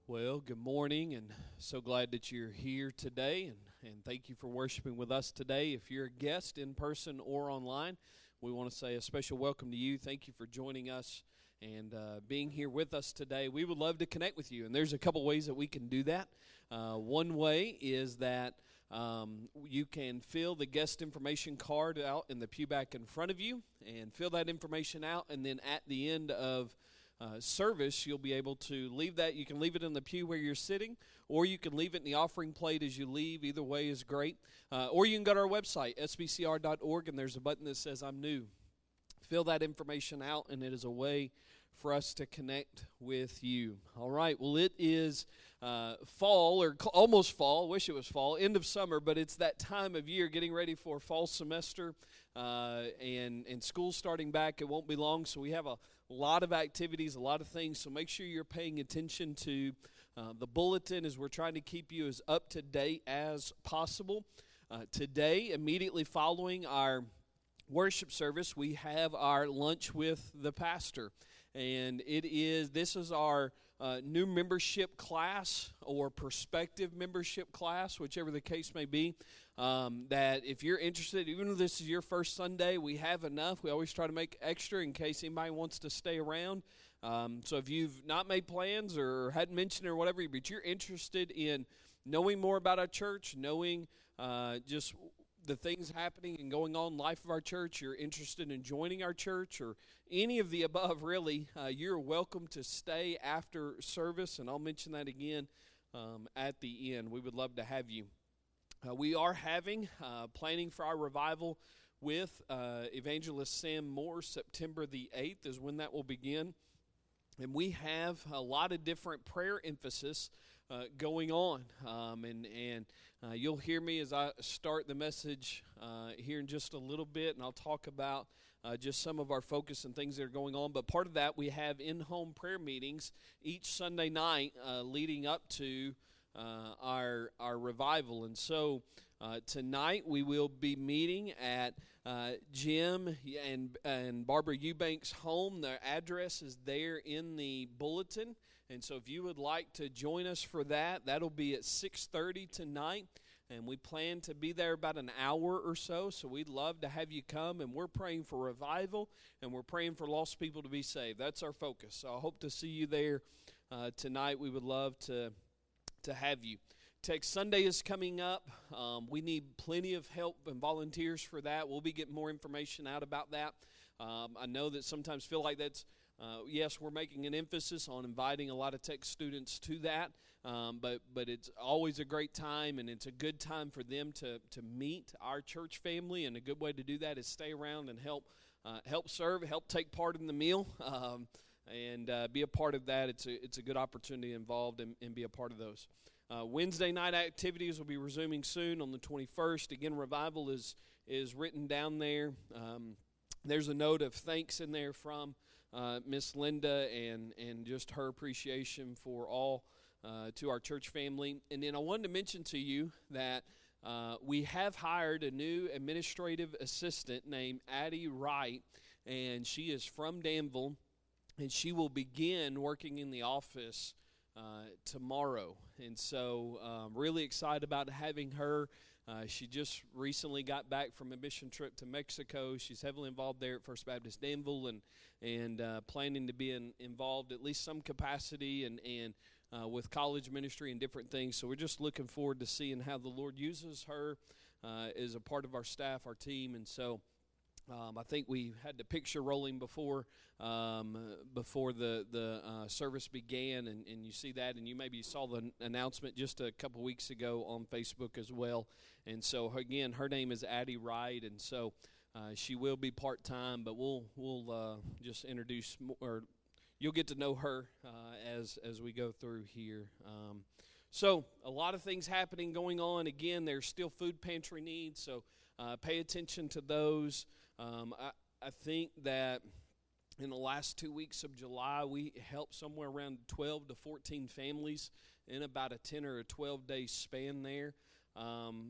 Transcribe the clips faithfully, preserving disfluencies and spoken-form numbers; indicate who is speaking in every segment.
Speaker 1: Well, good morning, and so glad that you're here today, and, and thank you for worshiping with us today. If you're a guest in person or online, we want to say a special welcome to you. Thank you for joining us and uh, being here with us today. We would love to connect with you, and there's a couple ways that we can do that. Uh, one way is that um, you can fill the guest information card out in the pew back in front of you, and fill that information out, and then at the end of Uh, service, you'll be able to leave that. You can leave it in the pew where you're sitting, or you can leave it in the offering plate as you leave. Either way is great. Uh, or you can go to our website, s b c r dot org, and there's a button that says I'm new. Fill that information out, and it is a way for us to connect with you. All right, well, it is uh, fall, or cl- almost fall. Wish it was fall, end of summer, but it's that time of year getting ready for fall semester uh, and, and school starting back. It won't be long, so we have a lot of activities, a lot of things, so make sure you're paying attention to uh, the bulletin as we're trying to keep you as up to date as possible. Uh, today, immediately following our worship service, we have our lunch with the pastor, and it is this is our uh, new membership class or prospective membership class, whichever the case may be. Um, that if you're interested, even if this is your first Sunday, we have enough. We always try to make extra in case anybody wants to stay around. Um, so if you've not made plans or hadn't mentioned it or whatever, but you're interested in knowing more about our church, knowing uh, just the things happening and going on in the life of our church, you're interested in joining our church or any of the above, really, uh, you're welcome to stay after service, and I'll mention that again um, at the end. We would love to have you. Uh, we are having, uh, planning for our revival with uh, Evangelist Sam Moore. September the eighth is when that will begin. And we have a lot of different prayer emphasis uh, going on. Um, and and uh, you'll hear me as I start the message uh, here in just a little bit, and I'll talk about uh, just some of our focus and things that are going on. But part of that, we have in-home prayer meetings each Sunday night uh, leading up to Uh, our our revival. And so uh, tonight we will be meeting at uh, Jim and and Barbara Eubanks' home. Their address is there in the bulletin, and so if you would like to join us for that, that'll be at six thirty tonight, and we plan to be there about an hour or so, so we'd love to have you come. And we're praying for revival, and we're praying for lost people to be saved. That's our focus, so I hope to see you there uh, tonight. We would love to to have you. Tech Sunday is coming up. Um, we need plenty of help and volunteers for that. We'll be getting more information out about that. Um, I know that sometimes feel like that's, uh, yes, we're making an emphasis on inviting a lot of tech students to that, um, but but it's always a great time, and it's a good time for them to, to meet our church family, and a good way to do that is stay around and help uh, help serve, help take part in the meal. Um, and uh, be a part of that. It's a it's a good opportunity involved, and, and be a part of those. Uh, Wednesday night activities will be resuming soon on the twenty-first. Again, revival is is written down there. Um, there's a note of thanks in there from uh, Miss Linda, and and just her appreciation for all uh, to our church family. And then I wanted to mention to you that uh, we have hired a new administrative assistant named Addie Wright, and she is from Danville. And she will begin working in the office uh, tomorrow. And so um, really excited about having her. Uh, she just recently got back from a mission trip to Mexico. She's heavily involved there at First Baptist Danville, and and uh, planning to be in, involved at least some capacity and, and uh, with college ministry and different things. So we're just looking forward to seeing how the Lord uses her uh, as a part of our staff, our team. And so Um, I think we had the picture rolling before um, before the the uh, service began, and, and you see that, and you maybe saw the announcement just a couple weeks ago on Facebook as well. And so again, her name is Addie Wright, and so uh, she will be part time, but we'll we'll uh, just introduce more, or you'll get to know her uh, as as we go through here. Um, so a lot of things happening going on. Again, there's still food pantry needs, so uh, pay attention to those. Um, I, I think that in the last two weeks of July, we helped somewhere around twelve to fourteen families in about a ten or a twelve day span there. Um,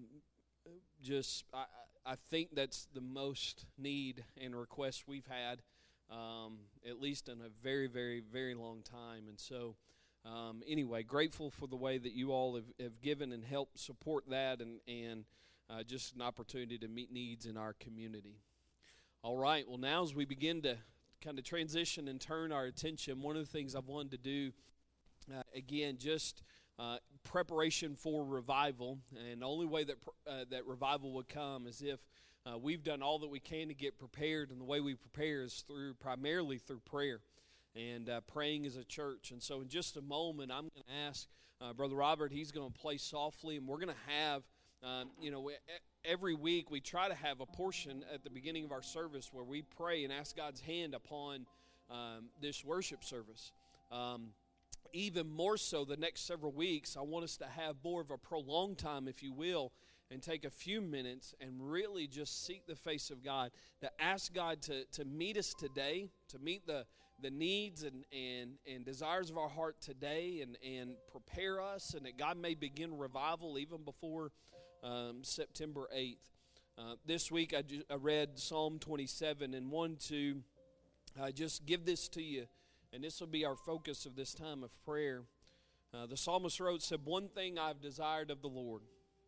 Speaker 1: just, I, I think that's the most need and request we've had, um, at least in a very, very, very long time. And so um, anyway, grateful for the way that you all have, have given and helped support that, and, and uh, just an opportunity to meet needs in our community. All right, well, now as we begin to kind of transition and turn our attention, one of the things I've wanted to do, uh, again, just uh, preparation for revival, and the only way that uh, that revival would come is if uh, we've done all that we can to get prepared, and the way we prepare is through primarily through prayer and uh, praying as a church. And so in just a moment, I'm going to ask uh, Brother Robert, he's going to play softly, and we're going to have, um, you know, every week we try to have a portion at the beginning of our service where we pray and ask God's hand upon um, this worship service. Um, even more so the next several weeks, I want us to have more of a prolonged time, if you will, and take a few minutes and really just seek the face of God, to ask God to, to meet us today, to meet the, the needs and, and, and desires of our heart today, and, and prepare us, and that God may begin revival even before Um, September eighth. Uh, this week I, ju- I read Psalm twenty-seven and one to uh, just give this to you, and this will be our focus of this time of prayer. Uh, the psalmist wrote, said, "One thing I've desired of the Lord,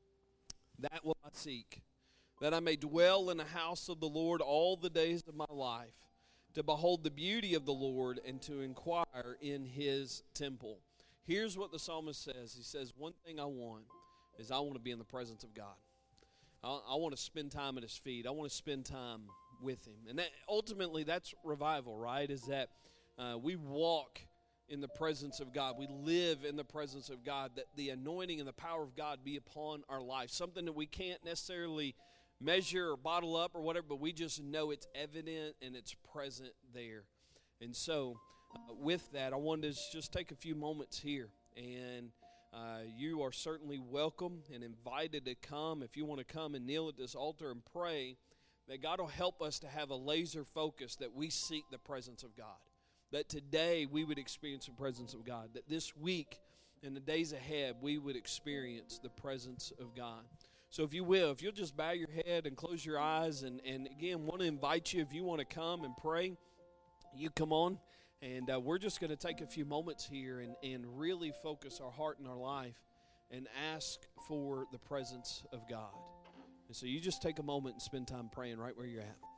Speaker 1: that will I seek, that I may dwell in the house of the Lord all the days of my life, to behold the beauty of the Lord and to inquire in his temple." Here's what the psalmist says. He says, one thing I want is I want to be in the presence of God. I, I want to spend time at his feet. I want to spend time with him. And that, ultimately, that's revival, right? Is that uh, we walk in the presence of God. We live in the presence of God, that the anointing and the power of God be upon our life. Something that we can't necessarily measure or bottle up or whatever, but we just know it's evident and it's present there. And so, uh, with that, I wanted to just take a few moments here, and Uh, you are certainly welcome and invited to come. If you want to come and kneel at this altar and pray, that God will help us to have a laser focus, that we seek the presence of God. That today we would experience the presence of God. That this week and the days ahead we would experience the presence of God. So if you will, if you'll just bow your head and close your eyes, and, and again, want to invite you, if you want to come and pray, you come on. And uh, we're just going to take a few moments here and, and really focus our heart and our life and ask for the presence of God. And so you just take a moment and spend time praying right where you're at.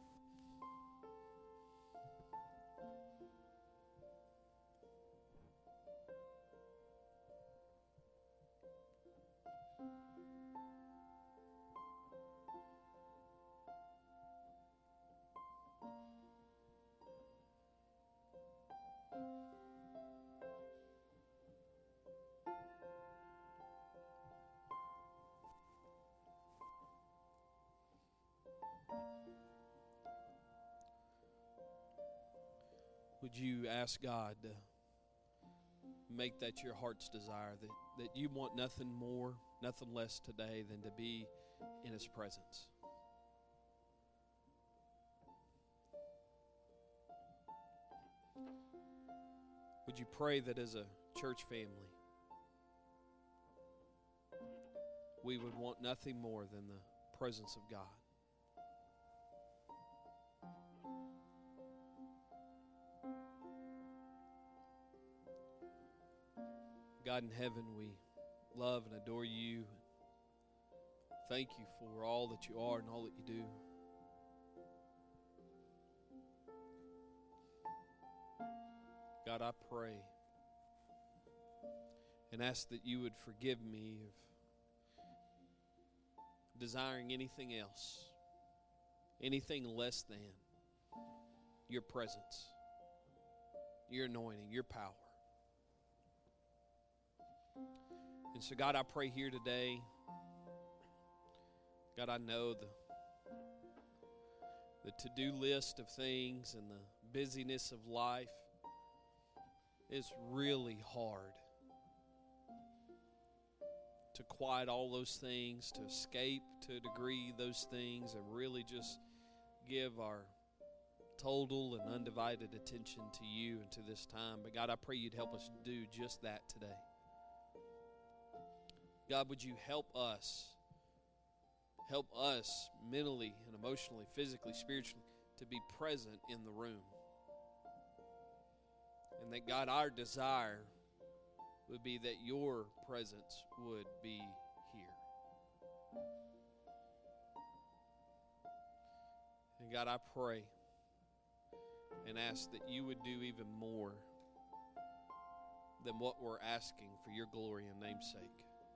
Speaker 1: Would you ask God to make that your heart's desire, that, that you want nothing more, nothing less today than to be in his presence? Would you pray that as a church family, we would want nothing more than the presence of God? God in heaven, we love and adore you. Thank you for all that you are and all that you do. God, I pray and ask that you would forgive me of desiring anything else, anything less than your presence, your anointing, your power. And so, God, I pray here today, God, I know the, the to-do list of things and the busyness of life is really hard to quiet all those things, to escape to a degree those things, and really just give our total and undivided attention to you and to this time. But God, I pray you'd help us do just that today. God, would you help us, help us mentally and emotionally, physically, spiritually, to be present in the room. And that, God, our desire would be that your presence would be here. And God, I pray and ask that you would do even more than what we're asking for your glory and name's sake.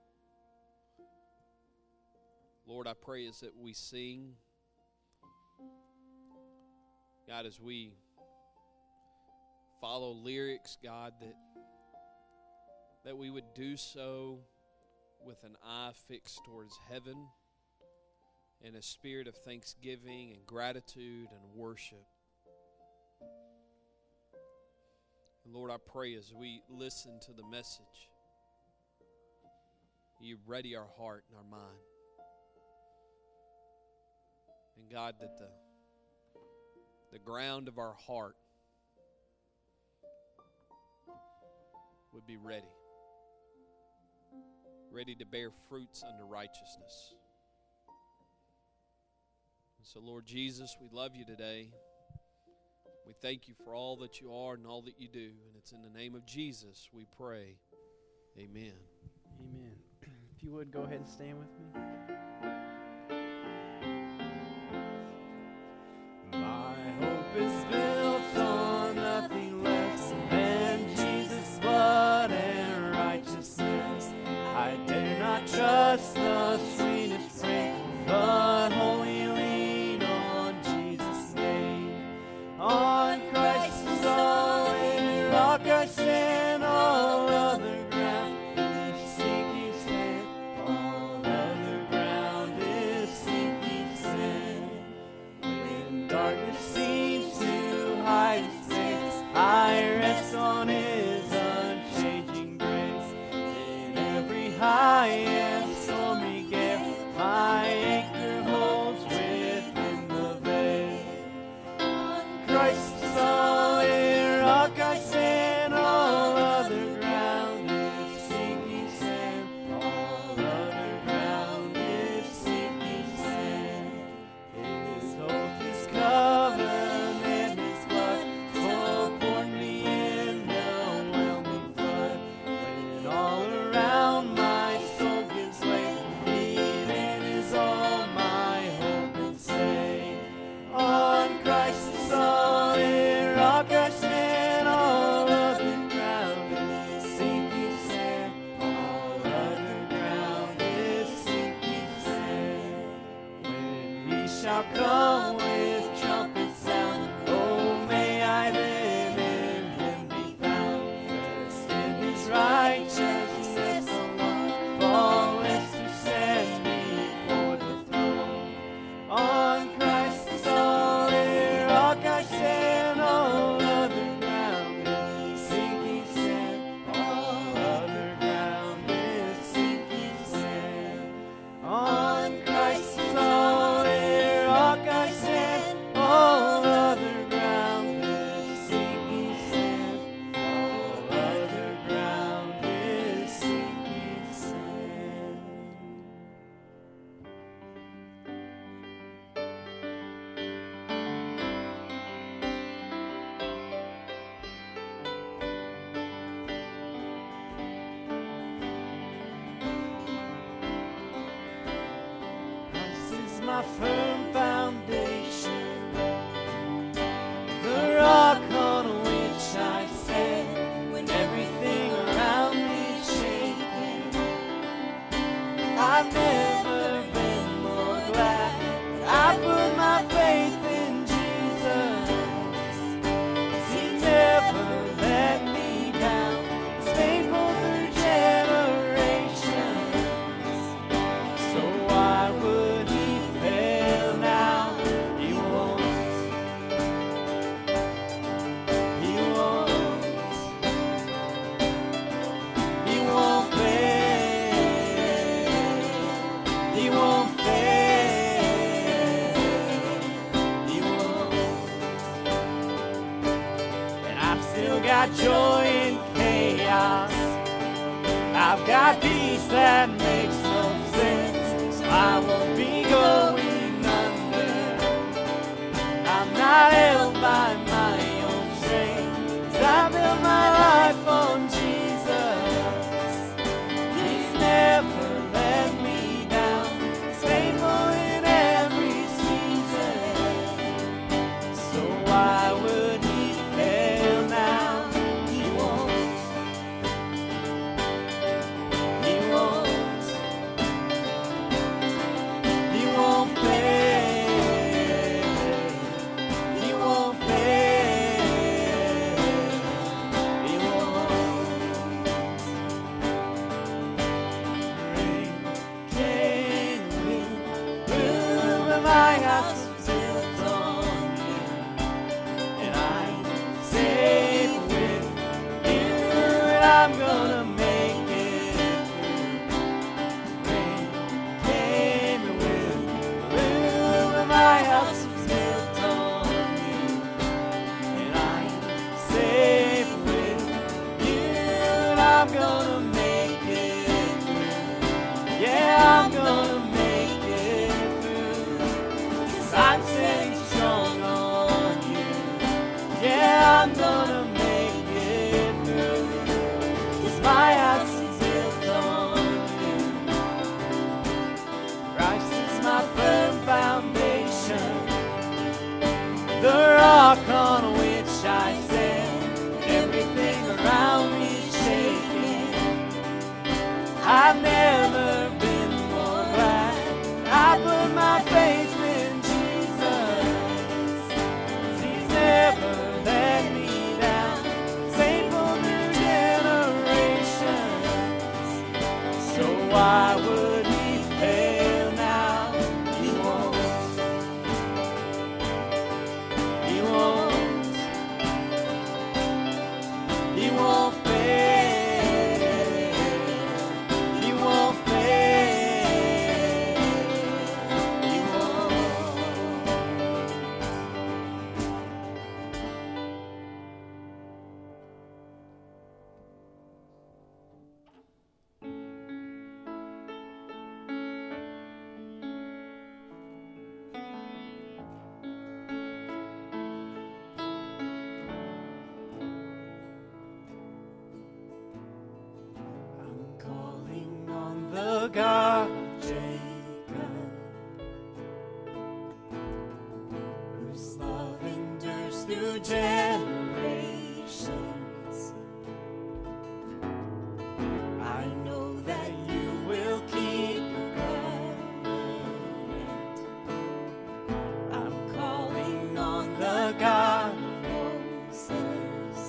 Speaker 1: Lord, I pray as that we sing, God, as we follow lyrics, God, that that we would do so with an eye fixed towards heaven and a spirit of thanksgiving and gratitude and worship. And Lord, I pray as we listen to the message, you ready our heart and our mind. And God, that the, the ground of our heart would be ready. Ready to bear fruits unto righteousness. And so, Lord Jesus, we love you today. We thank you for all that you are and all that you do. And it's in the name of Jesus we pray. Amen.
Speaker 2: Amen. If you would, go ahead and stand with me. My hope is built on nothing less than Jesus' blood and righteousness. I dare not trust the sweetest frame, but wholly lean on Jesus' name. On Christ's solid rock I stand, all other ground is sinking sand. All other ground is sinking sand. When darkness seems to hide its face, I rest on His unchanging grace. In every high and stormy gale, my anchor holds within the veil. On Christ's solid rock I stand, all other ground is sinking sand. All other ground is sinking sand. His oath, His covenant, His blood support me in the whelming flood. When all around my soul gives way, He then is all my hope and stay. On Christ's solid rock I stand, all other ground is sinking sand. All other ground is sinking sand. When He shall come with trumpet sound, oh, may I then in Him be found. Dressed in His righteousness alone, faultless to stand before the throne. On Christ's solid rock I stand, all other ground is sinking sand. All other ground is sinking sand. On Christ's solid rock I stand, all other ground is sinking sand. All other ground is sinking sand. Christ is my firm foundation, the rock on which I stand. When everything around me is shaking, I've never been more glad that I put my faith in Jesus. 'Cause He never let me down. He's faithful through generations. So why would He fail now? He won't. He won't. He won't fail. He won't fail. He won't. And I've still got joy in chaos. I've got peace that makes no sense. So I won't be going under. I'm not held by my own strength. 'Cause I build my life on Jesus. house is built on you, and I'm safe with you, and I'm gonna make it through. Rain came and went, but my house is built on you, and I'm safe with you, and I'm gonna make it through. Yeah, I'm gonna make it through, 'cause I'm standing strong on you. Yeah, I'm gonna make it through, 'cause my house is built on you. Christ is my firm foundation, the rock on which I stand. Everything around me is shaking. I've never been more glad I put my faith in Jesus. He's never let me down, faithful through generations. So why would he fail now? He won't. He won't. He won't fail. He won't fail. He won't. I'm calling on the God of Jacob, whose love endures through generations. I know that you will keep your covenant. I'm calling on the God of Moses,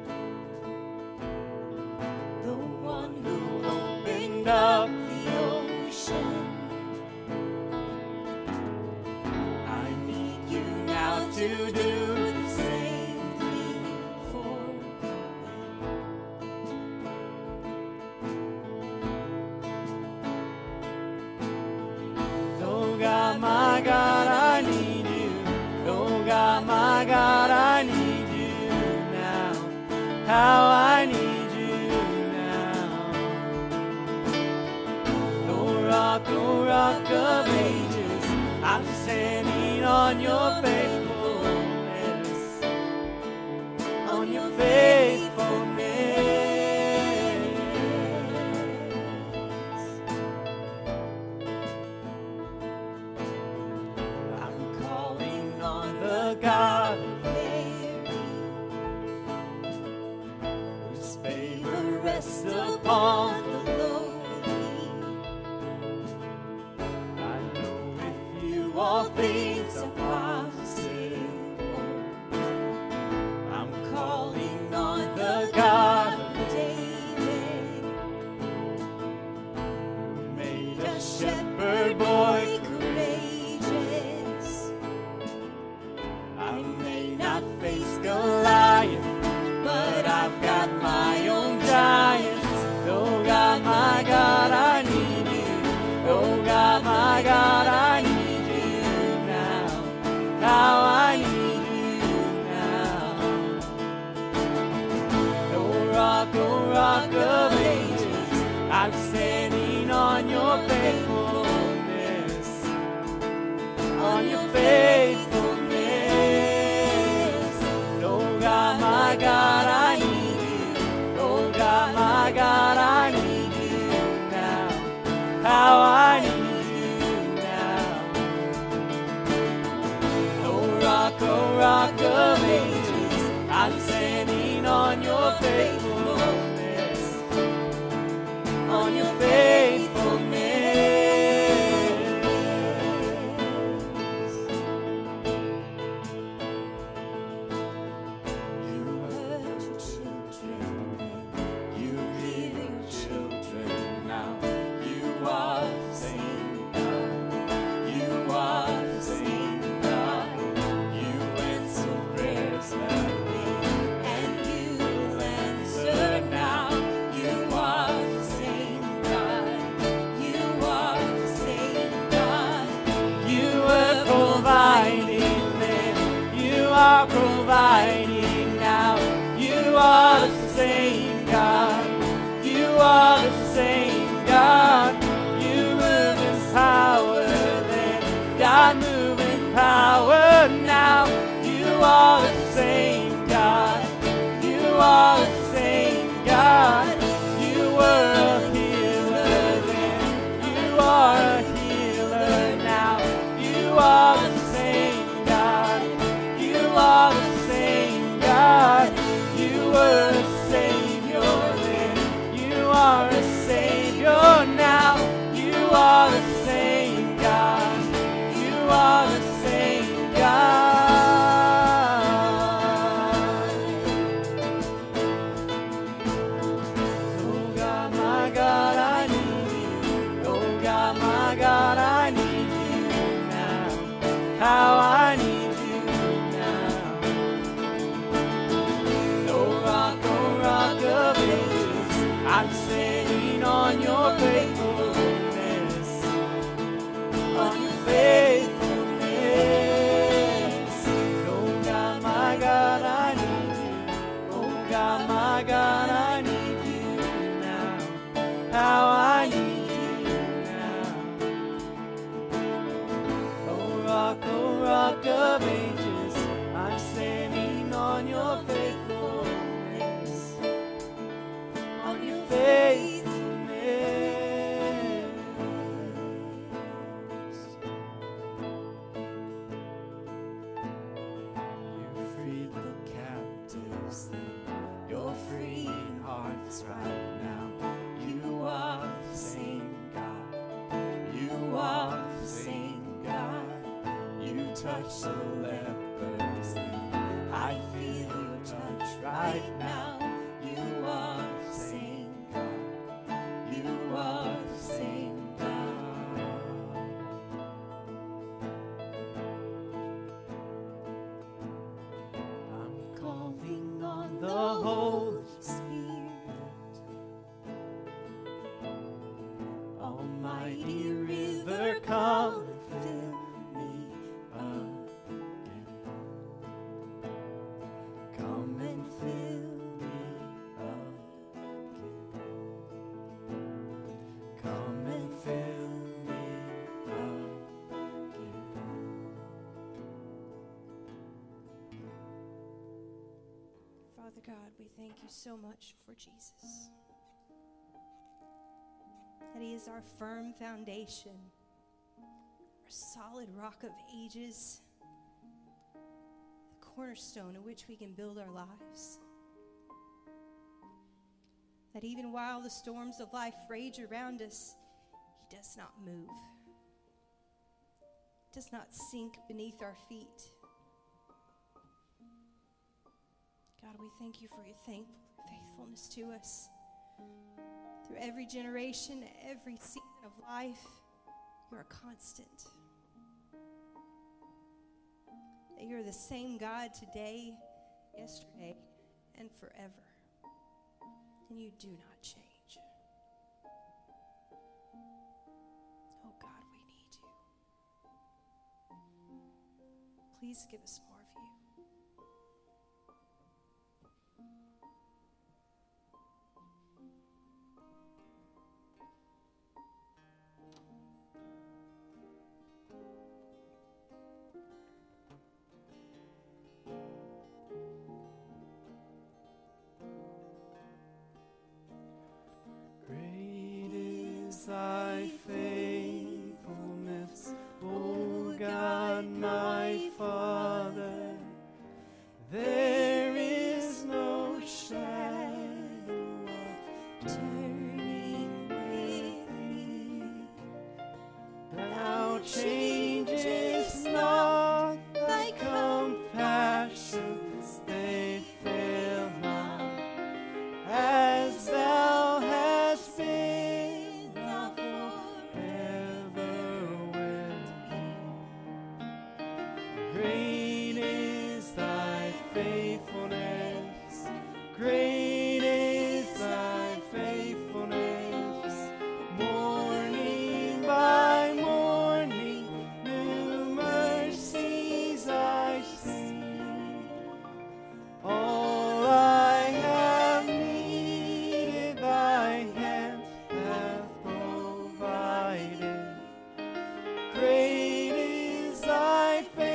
Speaker 2: the one who opened up the ocean. I need you now to do the same thing for me. Oh God, my God, I need you. Oh God, my God, I need you now. How I need you now. Oh rock, oh rock of ages, I'm standing on your faithfulness, on your faithfulness. I'm calling on the God of Mary, whose favor rests upon the lowly. I know with you all things are possible. I'm calling on the God of David, who made a shepherd boy courageous. I may not face Goliath, but I've got my own giants. Oh God, my God, I need you. Oh God, my God, I need you now. How I need you now. Oh rock, oh rock of ages, I'm standing on your faithfulness, on your faithfulness. Oh God, my God, I need you. Oh God, my God, I need you now. How I need you now. Oh rock, oh rock of ages, I'm standing on your faithfulness, on your faithfulness. You heard your children, you hear your children now. You are the same God. You are the same power now. You are the same God. You are the same God. You were a healer then. You are a healer now. You are the same God. You are the same God. You were a Savior then. You are a Savior now. You are the same God. You are the same God. Oh God, my God, I need you. Oh God, my God, I need you now. How I need you now. Oh rock, oh rock of ages, I'm standing on your faithfulness, on your faithfulness. Oh God, my God, I need you. Oh God, my God, I need you now. How I need you now. Oh rock, oh rock of ages, I'm standing on your faithfulness, on your faithfulness. You freed the captives then. You're freeing hearts right now. You are the same God. You are the same God. You touch the lepers then. I feel your touch right now. You are the same God. You are the same God. I'm calling on the Holy Spirit, almighty river, come and fill me again. Come and fill me again. Come and fill me again.
Speaker 3: Father God, we thank you so much for Jesus. That he is our firm foundation, our solid rock of ages, the cornerstone on which we can build our lives. That even while the storms of life rage around us, he does not move, does not sink beneath our feet. God, we thank you for your thank- faithfulness to us. Through every generation, every season of life, you are constant. That you're the same God today, yesterday, and forever. And you do not change. Oh God, we need you. Please give us more of you.
Speaker 2: Great is thy faithfulness, O God, my Father. There is no shadow of turning with thee. Thou changest not, thy compassions, they fail not. As thou hast been, thou forever wilt be. Great is thy faithfulness, great is thy faithfulness. Morning by morning, new mercies I see. All I have needed, thy hand hath provided. Great is thy faithfulness.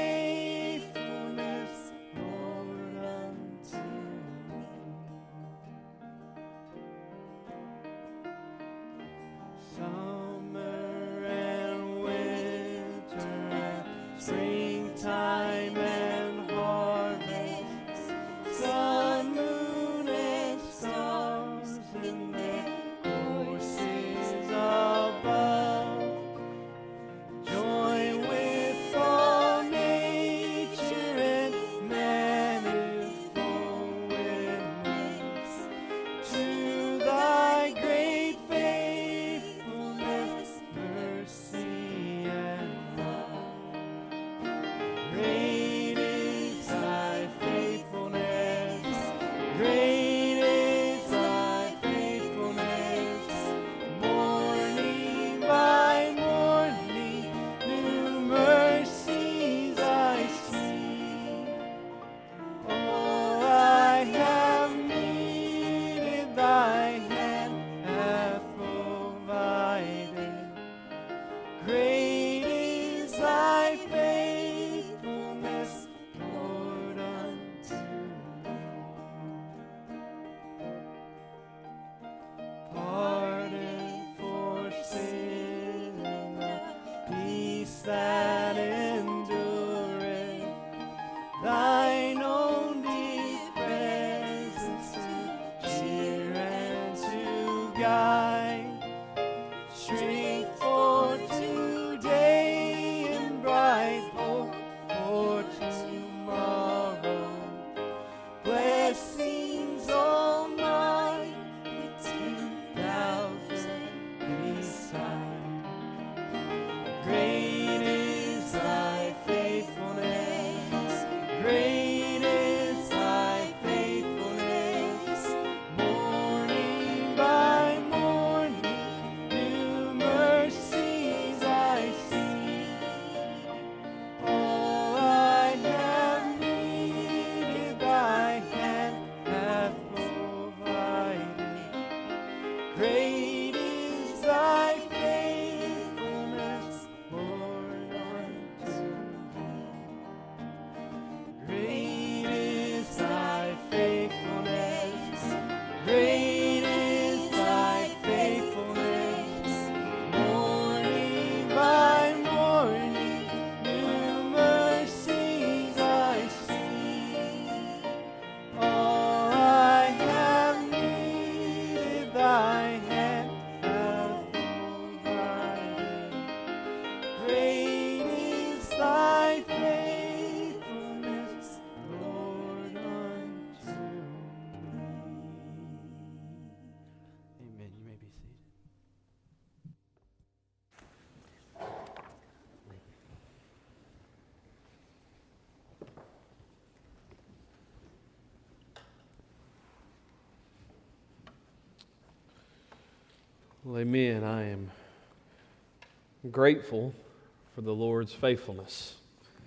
Speaker 1: Well, amen. I am grateful for the Lord's faithfulness.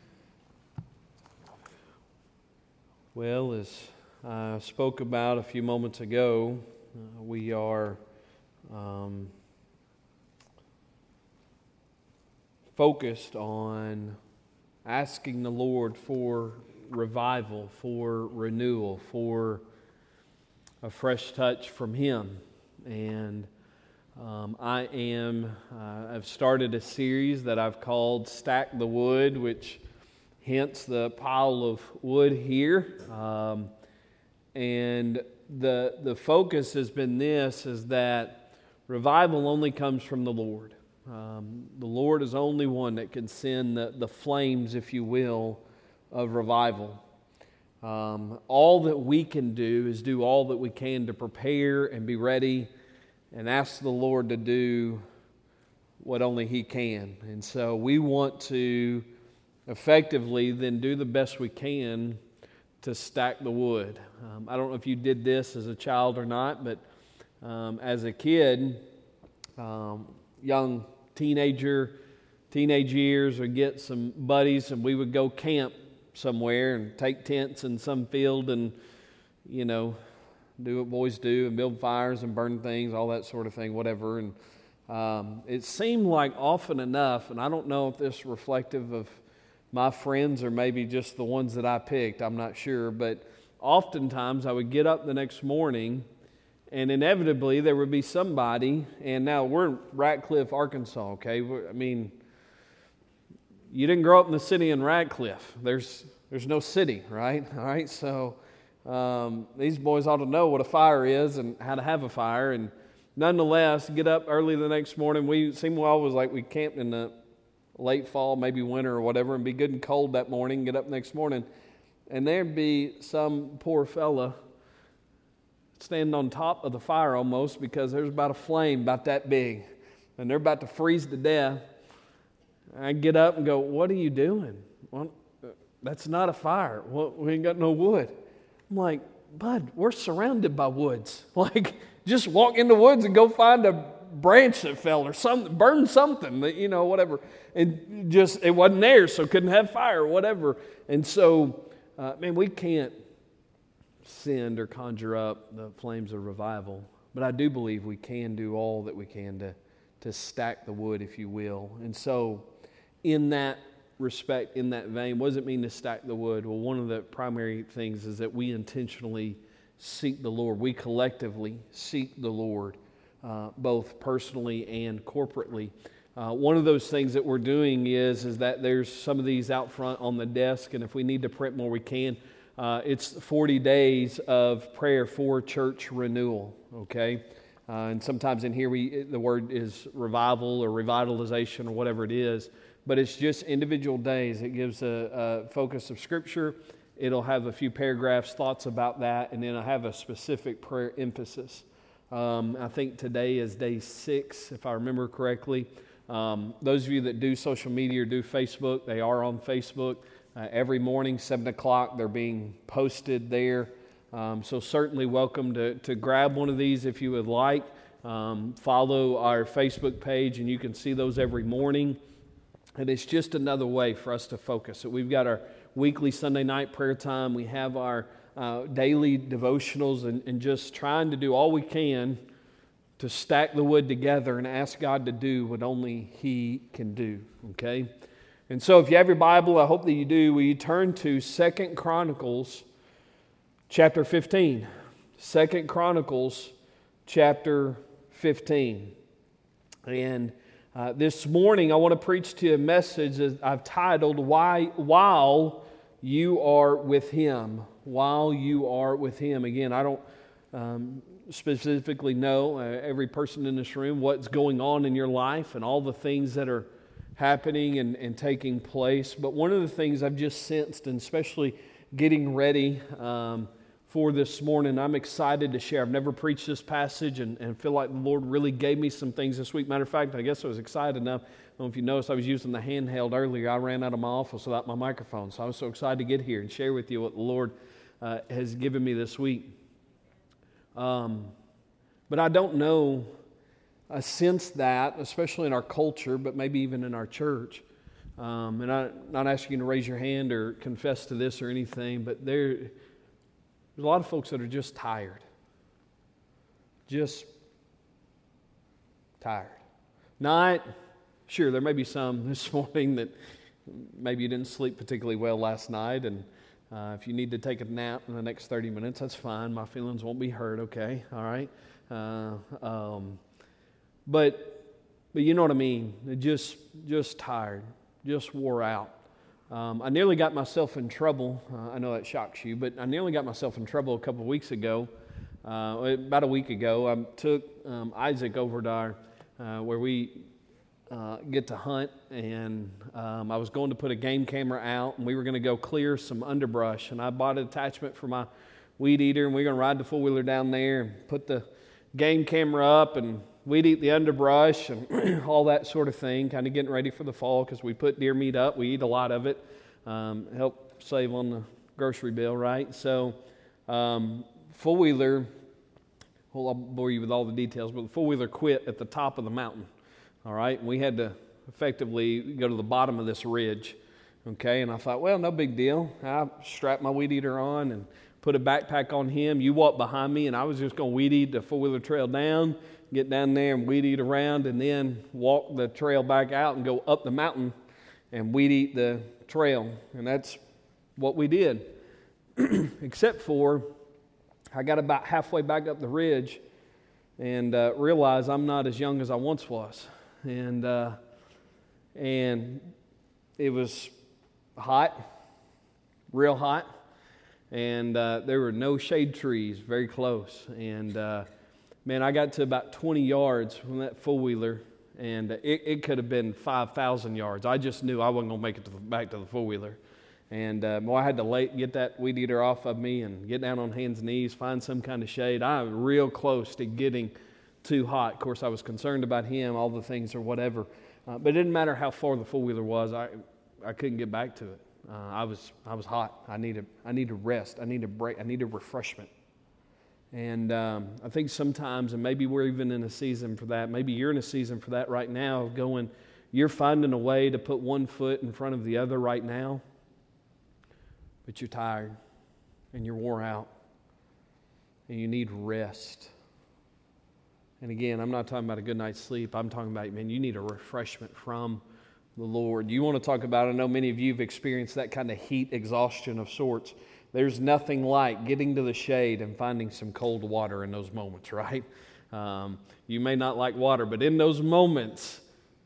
Speaker 1: Well, as I spoke about a few moments ago, uh, we are um, focused on asking the Lord for revival, for renewal, for a fresh touch from Him. And um, I am, uh, I've started a series that I've called Stack the Wood, which hence the pile of wood here. Um, and the the focus has been this, is that revival only comes from the Lord. Um, the Lord is only one that can send the, the flames, if you will, of revival. Um, all that we can do is do all that we can to prepare and be ready and ask the Lord to do what only He can. And so we want to effectively then do the best we can to stack the wood. Um, I don't know if you did this as a child or not, but um, as a kid, um, young teenager, teenage years, would get some buddies and we would go camp somewhere and take tents in some field and, you know, do what boys do and build fires and burn things, all that sort of thing, whatever. And um, it seemed like often enough, and I don't know if this is reflective of my friends or maybe just the ones that I picked, I'm not sure, but oftentimes I would get up the next morning and inevitably there would be somebody, and now we're in Ratcliffe, Arkansas, okay? I mean, you didn't grow up in the city in Ratcliffe. There's there's no city, right? All right, so um, these boys ought to know what a fire is and how to have a fire, and nonetheless, get up early the next morning. We seemed well was like we camped in the late fall, maybe winter or whatever, and be good and cold that morning, get up next morning, and there'd be some poor fella standing on top of the fire almost, because there's about a flame about that big, and they're about to freeze to death. I get up and go, "What are you doing?" "Well, that's not a fire. Well, we ain't got no wood." I'm like, "Bud, we're surrounded by woods. Like, just walk in the woods and go find a branch that fell or something, burn something, you know, whatever." And just, it wasn't there, so couldn't have fire or whatever. And so, uh, man, we can't send or conjure up the flames of revival, but I do believe we can do all that we can to, to stack the wood, if you will. And so, in that respect, in that vein, what does it mean to stack the wood? Well, one of the primary things is that we intentionally seek the Lord. We collectively seek the Lord, uh, both personally and corporately. Uh, one of those things that we're doing is, is that there's some of these out front on the desk, and if we need to print more, we can. Uh, it's forty days of prayer for church renewal, okay? Uh, and sometimes in here we the word is revival or revitalization or whatever it is, but it's just individual days. It gives a, a focus of Scripture. It'll have a few paragraphs, thoughts about that, and then I have a specific prayer emphasis. Um, I think today is day six, if I remember correctly. Um, those of you that do social media or do Facebook, they are on Facebook. Uh, every morning, seven o'clock, they're being posted there. Um, so certainly welcome to, to grab one of these if you would like. Um, follow our Facebook page and you can see those every morning. And it's just another way for us to focus. So we've got our weekly Sunday night prayer time. We have our uh, daily devotionals and, and just trying to do all we can to stack the wood together and ask God to do what only He can do, okay? And so if you have your Bible, I hope that you do, will you turn to Second Chronicles chapter fifteen. Second Chronicles chapter fifteen. And uh, this morning I want to preach to you a message that I've titled, Why, While You Are With Him. While You Are With Him. Again, I don't um, specifically know, uh, every person in this room, what's going on in your life and all the things that are happening and, and taking place. But one of the things I've just sensed, and especially getting ready um, for this morning, I'm excited to share. I've never preached this passage and, and feel like the Lord really gave me some things this week. Matter of fact, I guess I was excited enough. I don't know if you noticed I was using the handheld earlier. I ran out of my office without my microphone. So I was so excited to get here and share with you what the Lord uh, has given me this week. Um, but I don't know I sense that, especially in our culture, but maybe even in our church. Um, and I'm not asking you to raise your hand or confess to this or anything, but there, there's a lot of folks that are just tired. Just tired. Not, sure, there may be some this morning that maybe you didn't sleep particularly well last night, and uh, if you need to take a nap in the next thirty minutes, that's fine. My feelings won't be hurt, okay? All right? Uh, um, but, but you know what I mean. Just, just tired. Just wore out. Um, I nearly got myself in trouble. Uh, I know that shocks you, but I nearly got myself in trouble a couple of weeks ago. Uh, about a week ago, I took um, Isaac over to our, uh, where we uh, get to hunt, and um, I was going to put a game camera out, and we were going to go clear some underbrush, and I bought an attachment for my weed eater, and we we're going to ride the four-wheeler down there and put the game camera up and we'd eat the underbrush and all that sort of thing, kind of getting ready for the fall because we put deer meat up. We eat a lot of it, um, help save on the grocery bill, right? So um, four-wheeler, well, I'll bore you with all the details, but the four-wheeler quit at the top of the mountain, all right? And we had to effectively go to the bottom of this ridge, okay? And I thought, well, no big deal. I strapped my weed eater on and put a backpack on him. You walked behind me, and I was just going to weed eat the four-wheeler trail down, get down there and weed eat around, and then walk the trail back out and go up the mountain and weed eat the trail. And that's what we did. Except for I got about halfway back up the ridge and uh, realized I'm not as young as I once was. And, uh, and it was hot, real hot. And uh, there were no shade trees very close. And uh, man, I got to about twenty yards from that four-wheeler, and it, it could have been five thousand yards. I just knew I wasn't going to make it to the, back to the four-wheeler. And uh, well, I had to lay, get that weed eater off of me and get down on hands and knees, find some kind of shade. I was real close to getting too hot. Of course, I was concerned about him, all the things or whatever. Uh, but it didn't matter how far the four-wheeler was. I I couldn't get back to it. Uh, I was I was hot. I needed I needed rest. I needed break. I needed refreshment. And um, I think sometimes, and maybe we're even in a season for that. Maybe you're in a season for that right now. Of going, you're finding a way to put one foot in front of the other right now, but you're tired and you're wore out and you need rest. And again, I'm not talking about a good night's sleep. I'm talking about, man, you need a refreshment from the Lord. You want to talk about, I know many of you have experienced that kind of heat exhaustion of sorts. There's nothing like getting to the shade and finding some cold water in those moments, right? Um, you may not like water, but in those moments,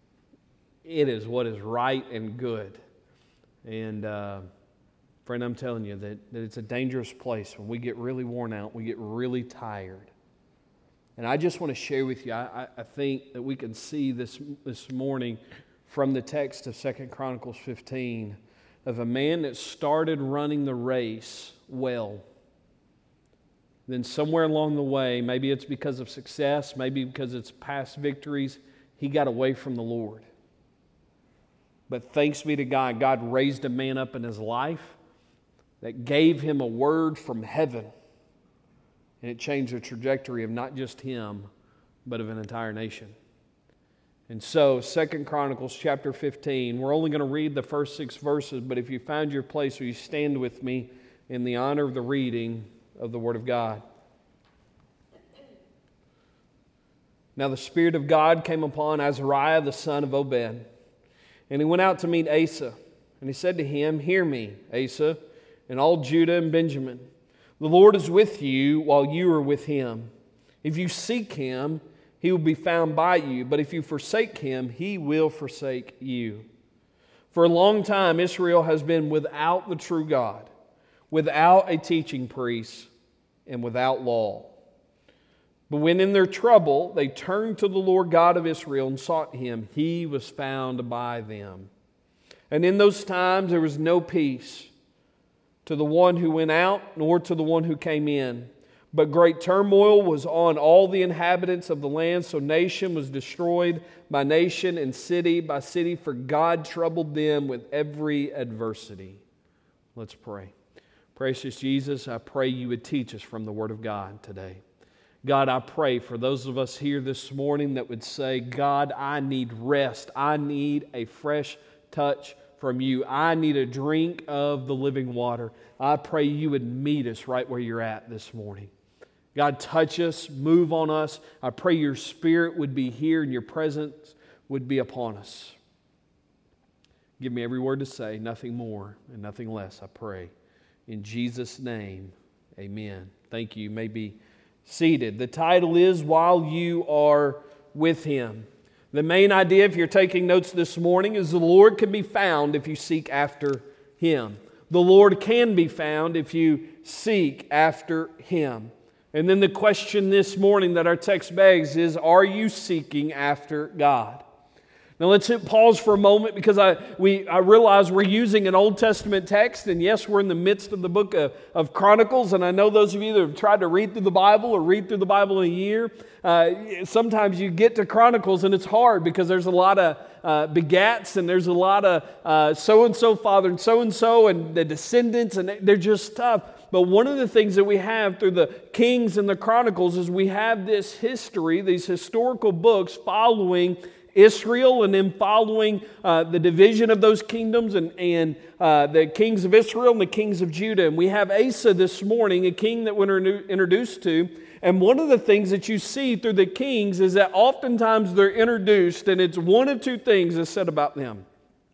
Speaker 1: it is what is right and good. And uh, friend, I'm telling you that, that it's a dangerous place. When we get really worn out, we get really tired. And I just want to share with you, I, I think that we can see this this morning from the text of Second Chronicles fifteen, of a man that started running the race well. Then somewhere along the way, maybe it's because of success, maybe because it's past victories, he got away from the Lord. But thanks be to God, God raised a man up in his life that gave him a word from heaven. And it changed the trajectory of not just him, but of an entire nation. And so, Second Chronicles chapter fifteen, we're only going to read the first six verses, but if you found your place, will you stand with me in the honor of the reading of the Word of God? Now the Spirit of God came upon Azariah the son of Obed, and he went out to meet Asa. And he said to him, "Hear me, Asa, and all Judah and Benjamin. The Lord is with you while you are with him. If you seek him, he will be found by you. But if you forsake him, he will forsake you. For a long time, Israel has been without the true God, without a teaching priest, and without law. But when in their trouble, they turned to the Lord God of Israel and sought him. He was found by them. And in those times, there was no peace to the one who went out, nor to the one who came in. But great turmoil was on all the inhabitants of the land, so nation was destroyed by nation and city by city, for God troubled them with every adversity." Let's pray. Precious Jesus, I pray you would teach us from the Word of God today. God, I pray for those of us here this morning that would say, God, I need rest. I need a fresh touch from you. I need a drink of the living water. I pray you would meet us right where you're at this morning. God, touch us, move on us. I pray your Spirit would be here and your presence would be upon us. Give me every word to say, nothing more and nothing less, I pray. In Jesus' name, amen. Thank you. You may be seated. The title is While You Are With Him. The main idea, if you're taking notes this morning, is the Lord can be found if you seek after Him. The Lord can be found if you seek after Him. And then the question this morning that our text begs is, are you seeking after God? Now let's hit pause for a moment because I we I realize we're using an Old Testament text, and yes, we're in the midst of the book of, of Chronicles, and I know those of you that have tried to read through the Bible or read through the Bible in a year, uh, sometimes you get to Chronicles and it's hard because there's a lot of uh, begats and there's a lot of uh, so-and-so father and so-and-so and the descendants, and they're just tough. But one of the things that we have through the Kings and the Chronicles is we have this history, these historical books following Israel and then following uh, the division of those kingdoms and, and uh, the kings of Israel and the kings of Judah. And we have Asa this morning, a king that we're introduced to. And one of the things that you see through the kings is that oftentimes they're introduced and it's one of two things that's said about them.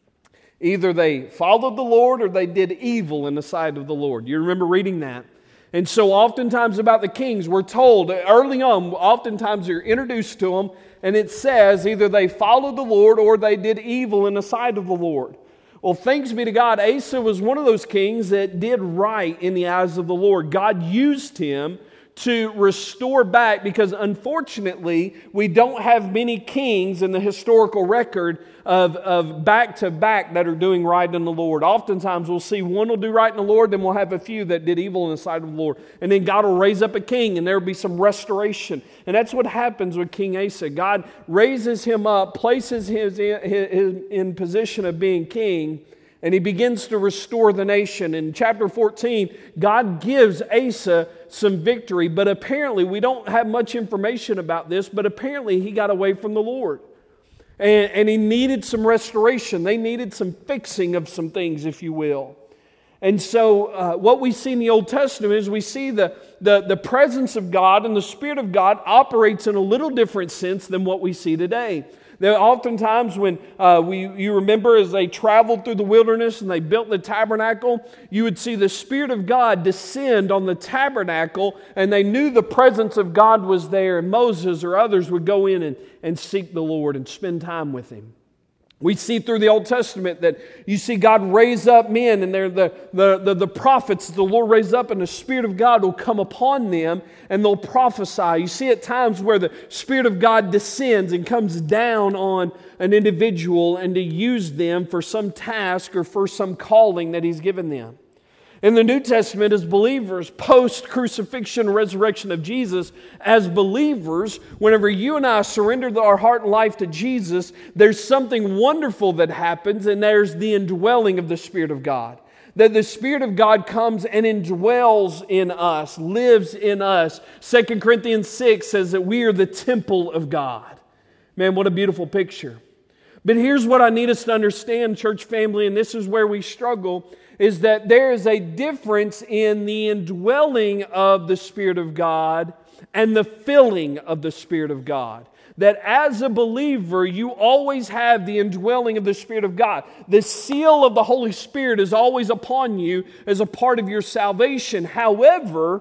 Speaker 1: Either they followed the Lord or they did evil in the sight of the Lord. You remember reading that? And so oftentimes about the kings, we're told early on, oftentimes you're introduced to them, and it says either they followed the Lord or they did evil in the sight of the Lord. Well, thanks be to God, Asa was one of those kings that did right in the eyes of the Lord. God used him to restore back, because unfortunately we don't have many kings in the historical record of, of back to back that are doing right in the Lord. Oftentimes we'll see one will do right in the Lord, then we'll have a few that did evil in the sight of the Lord. And then God will raise up a king and there will be some restoration. And that's what happens with King Asa. God raises him up, places him in, in position of being king, and he begins to restore the nation. In chapter fourteen, God gives Asa some victory, but apparently, we don't have much information about this, but apparently he got away from the Lord. And, and he needed some restoration. They needed some fixing of some things, if you will. And so uh, what we see in the Old Testament is we see the, the, the presence of God and the Spirit of God operates in a little different sense than what we see today. There oftentimes when uh, we, you remember as they traveled through the wilderness and they built the tabernacle, you would see the Spirit of God descend on the tabernacle, and they knew the presence of God was there, and Moses or others would go in and, and seek the Lord and spend time with Him. We see through the Old Testament that you see God raise up men, and they're the, the, the, the prophets the Lord raise up, and the Spirit of God will come upon them and they'll prophesy. You see at times where the Spirit of God descends and comes down on an individual and to use them for some task or for some calling that He's given them. In the New Testament, as believers, post-crucifixion, resurrection of Jesus, as believers, whenever you and I surrender our heart and life to Jesus, there's something wonderful that happens, and there's the indwelling of the Spirit of God. That the Spirit of God comes and indwells in us, lives in us. Second Corinthians six says that we are the temple of God. Man, what a beautiful picture. But here's what I need us to understand, church family, and this is where we struggle, is that there is a difference in the indwelling of the Spirit of God and the filling of the Spirit of God. That as a believer, you always have the indwelling of the Spirit of God. The seal of the Holy Spirit is always upon you as a part of your salvation. However,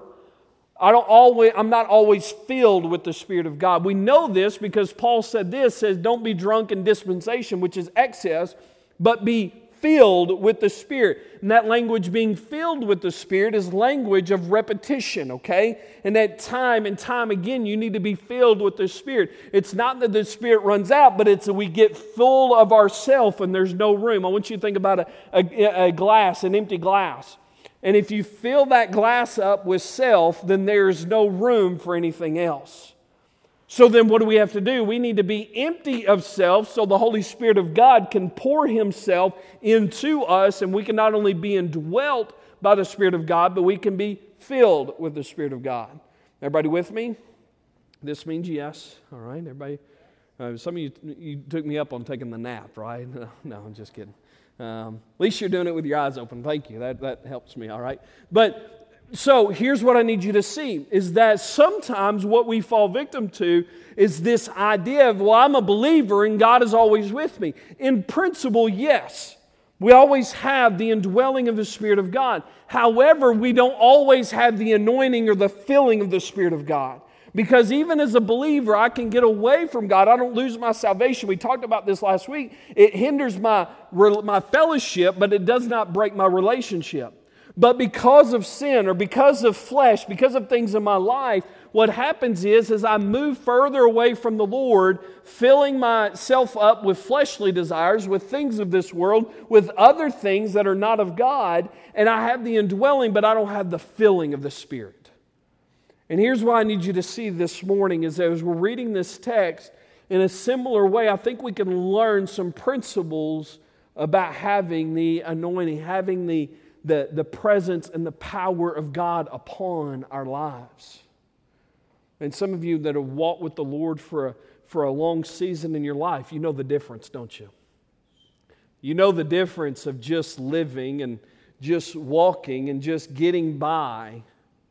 Speaker 1: I don't always, I'm not always filled with the Spirit of God. We know this because Paul said this, says, don't be drunk in dispensation, which is excess, but be filled with the Spirit. And that language, being filled with the Spirit, is language of repetition, okay? And that time and time again, you need to be filled with the Spirit. It's not that the Spirit runs out, but it's that we get full of ourself and there's no room. I want you to think about a, a, a glass, an empty glass. And if you fill that glass up with self, then there's no room for anything else. So then what do we have to do? We need to be empty of self so the Holy Spirit of God can pour Himself into us, and we can not only be indwelt by the Spirit of God, but we can be filled with the Spirit of God. Everybody with me? This means yes. All right, everybody. Uh, some of you, you took me up on taking the nap, right? No, no I'm just kidding. Um, at least you're doing it with your eyes open. Thank you. That that helps me, all right? But so here's what I need you to see, is that sometimes what we fall victim to is this idea of, well, I'm a believer and God is always with me. In principle, yes. We always have the indwelling of the Spirit of God. However, we don't always have the anointing or the filling of the Spirit of God. Because even as a believer, I can get away from God. I don't lose my salvation. We talked about this last week. It hinders my, my fellowship, but it does not break my relationship. But because of sin or because of flesh, because of things in my life, what happens is, as I move further away from the Lord, filling myself up with fleshly desires, with things of this world, with other things that are not of God, and I have the indwelling, but I don't have the filling of the Spirit. And here's what I need you to see this morning, is as we're reading this text, in a similar way, I think we can learn some principles about having the anointing, having the, the, the presence and the power of God upon our lives. And some of you that have walked with the Lord for a, for a long season in your life, you know the difference, don't you? You know the difference of just living and just walking and just getting by.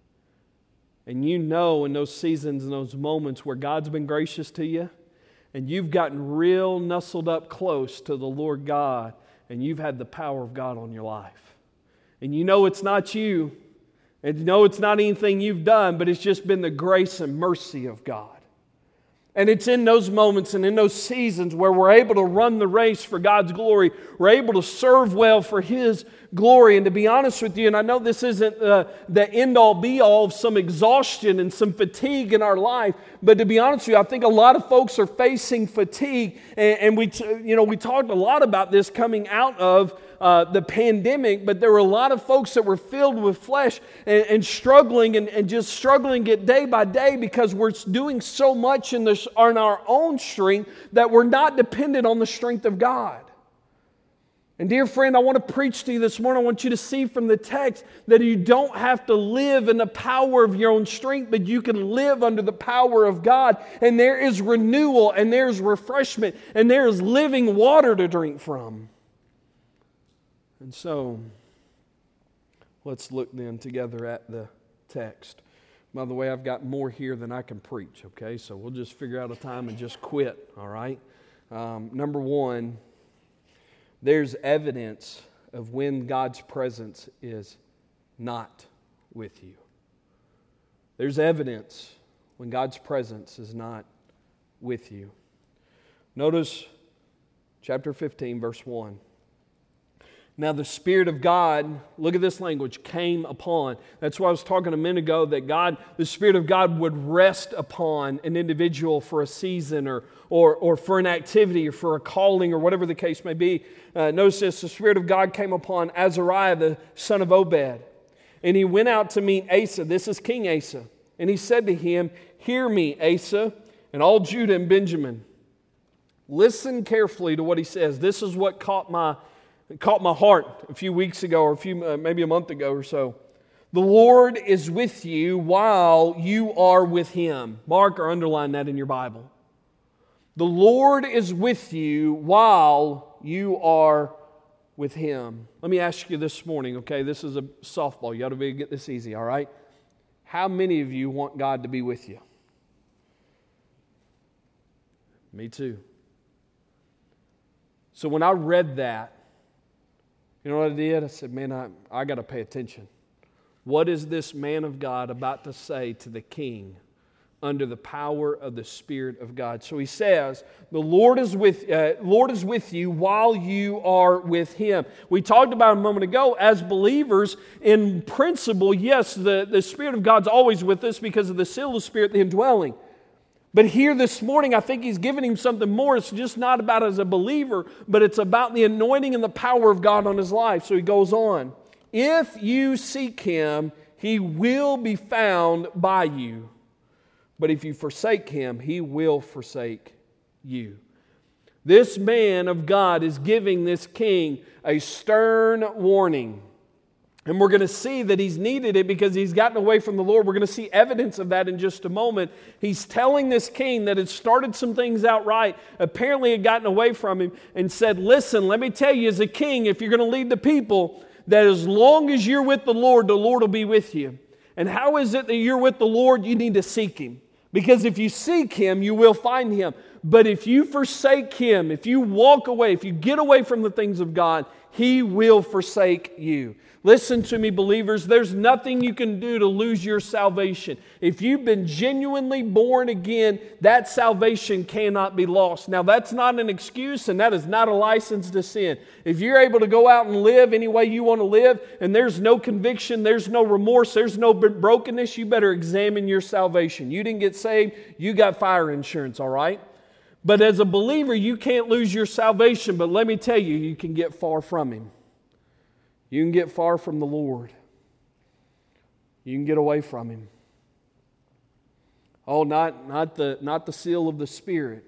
Speaker 1: And you know in those seasons and those moments where God's been gracious to you and you've gotten real nestled up close to the Lord God and you've had the power of God on your life. And you know it's not you. And you know it's not anything you've done, but it's just been the grace and mercy of God. And it's in those moments and in those seasons where we're able to run the race for God's glory. We're able to serve well for His glory. And to be honest with you, and I know this isn't uh, the end-all be-all of some exhaustion and some fatigue in our life, but to be honest with you, I think a lot of folks are facing fatigue. And, and we, t- you know, we talked a lot about this coming out of Uh, the pandemic, but there were a lot of folks that were filled with flesh and, and struggling and, and just struggling it day by day because we're doing so much in, this, in our own strength that we're not dependent on the strength of God. And dear friend, I want to preach to you this morning. I want you to see from the text that you don't have to live in the power of your own strength, but you can live under the power of God. And there is renewal, and there's refreshment, and there is living water to drink from. And so, let's look then together at the text. By the way, I've got more here than I can preach, okay? So we'll just figure out a time and just quit, all right? Um, number one, there's evidence of when God's presence is not with you. There's evidence when God's presence is not with you. Notice chapter fifteen, verse one. Now the Spirit of God, look at this language, came upon. That's why I was talking a minute ago, that God, the Spirit of God would rest upon an individual for a season or or, or for an activity or for a calling or whatever the case may be. Uh, notice this, the Spirit of God came upon Azariah, the son of Obed. And he went out to meet Asa. This is King Asa. And he said to him, "Hear me, Asa, and all Judah and Benjamin." Listen carefully to what he says. This is what caught my It caught my heart a few weeks ago or a few, uh, maybe a month ago or so. The Lord is with you while you are with Him. Mark or underline that in your Bible. The Lord is with you while you are with Him. Let me ask you this morning, okay? This is a softball. You ought to be able to get this easy, all right? How many of you want God to be with you? Me too. So when I read that, you know what I did? I said, man, I, I got to pay attention. What is this man of God about to say to the king under the power of the Spirit of God? So he says, the Lord is with uh, Lord is with you while you are with Him. We talked about a moment ago, as believers, in principle, yes, the, the Spirit of God's always with us because of the seal of the Spirit, the indwelling. But here this morning, I think He's giving him something more. It's just not about as a believer, but it's about the anointing and the power of God on his life. So he goes on. If you seek Him, He will be found by you. But if you forsake Him, He will forsake you. This man of God is giving this king a stern warning. And we're going to see that he's needed it because he's gotten away from the Lord. We're going to see evidence of that in just a moment. He's telling this king that had started some things out right, apparently had gotten away from him, and said, listen, let me tell you as a king, if you're going to lead the people, that as long as you're with the Lord, the Lord will be with you. And how is it that you're with the Lord? You need to seek Him. Because if you seek Him, you will find Him. But if you forsake Him, if you walk away, if you get away from the things of God, He will forsake you. Listen to me, believers. There's nothing you can do to lose your salvation. If you've been genuinely born again, that salvation cannot be lost. Now, that's not an excuse, and that is not a license to sin. If you're able to go out and live any way you want to live, and there's no conviction, there's no remorse, there's no brokenness, you better examine your salvation. You didn't get saved, you got fire insurance, all right? But as a believer, you can't lose your salvation, but let me tell you, you can get far from Him. You can get far from the Lord. You can get away from Him. Oh, not, not, the, not the seal of the Spirit.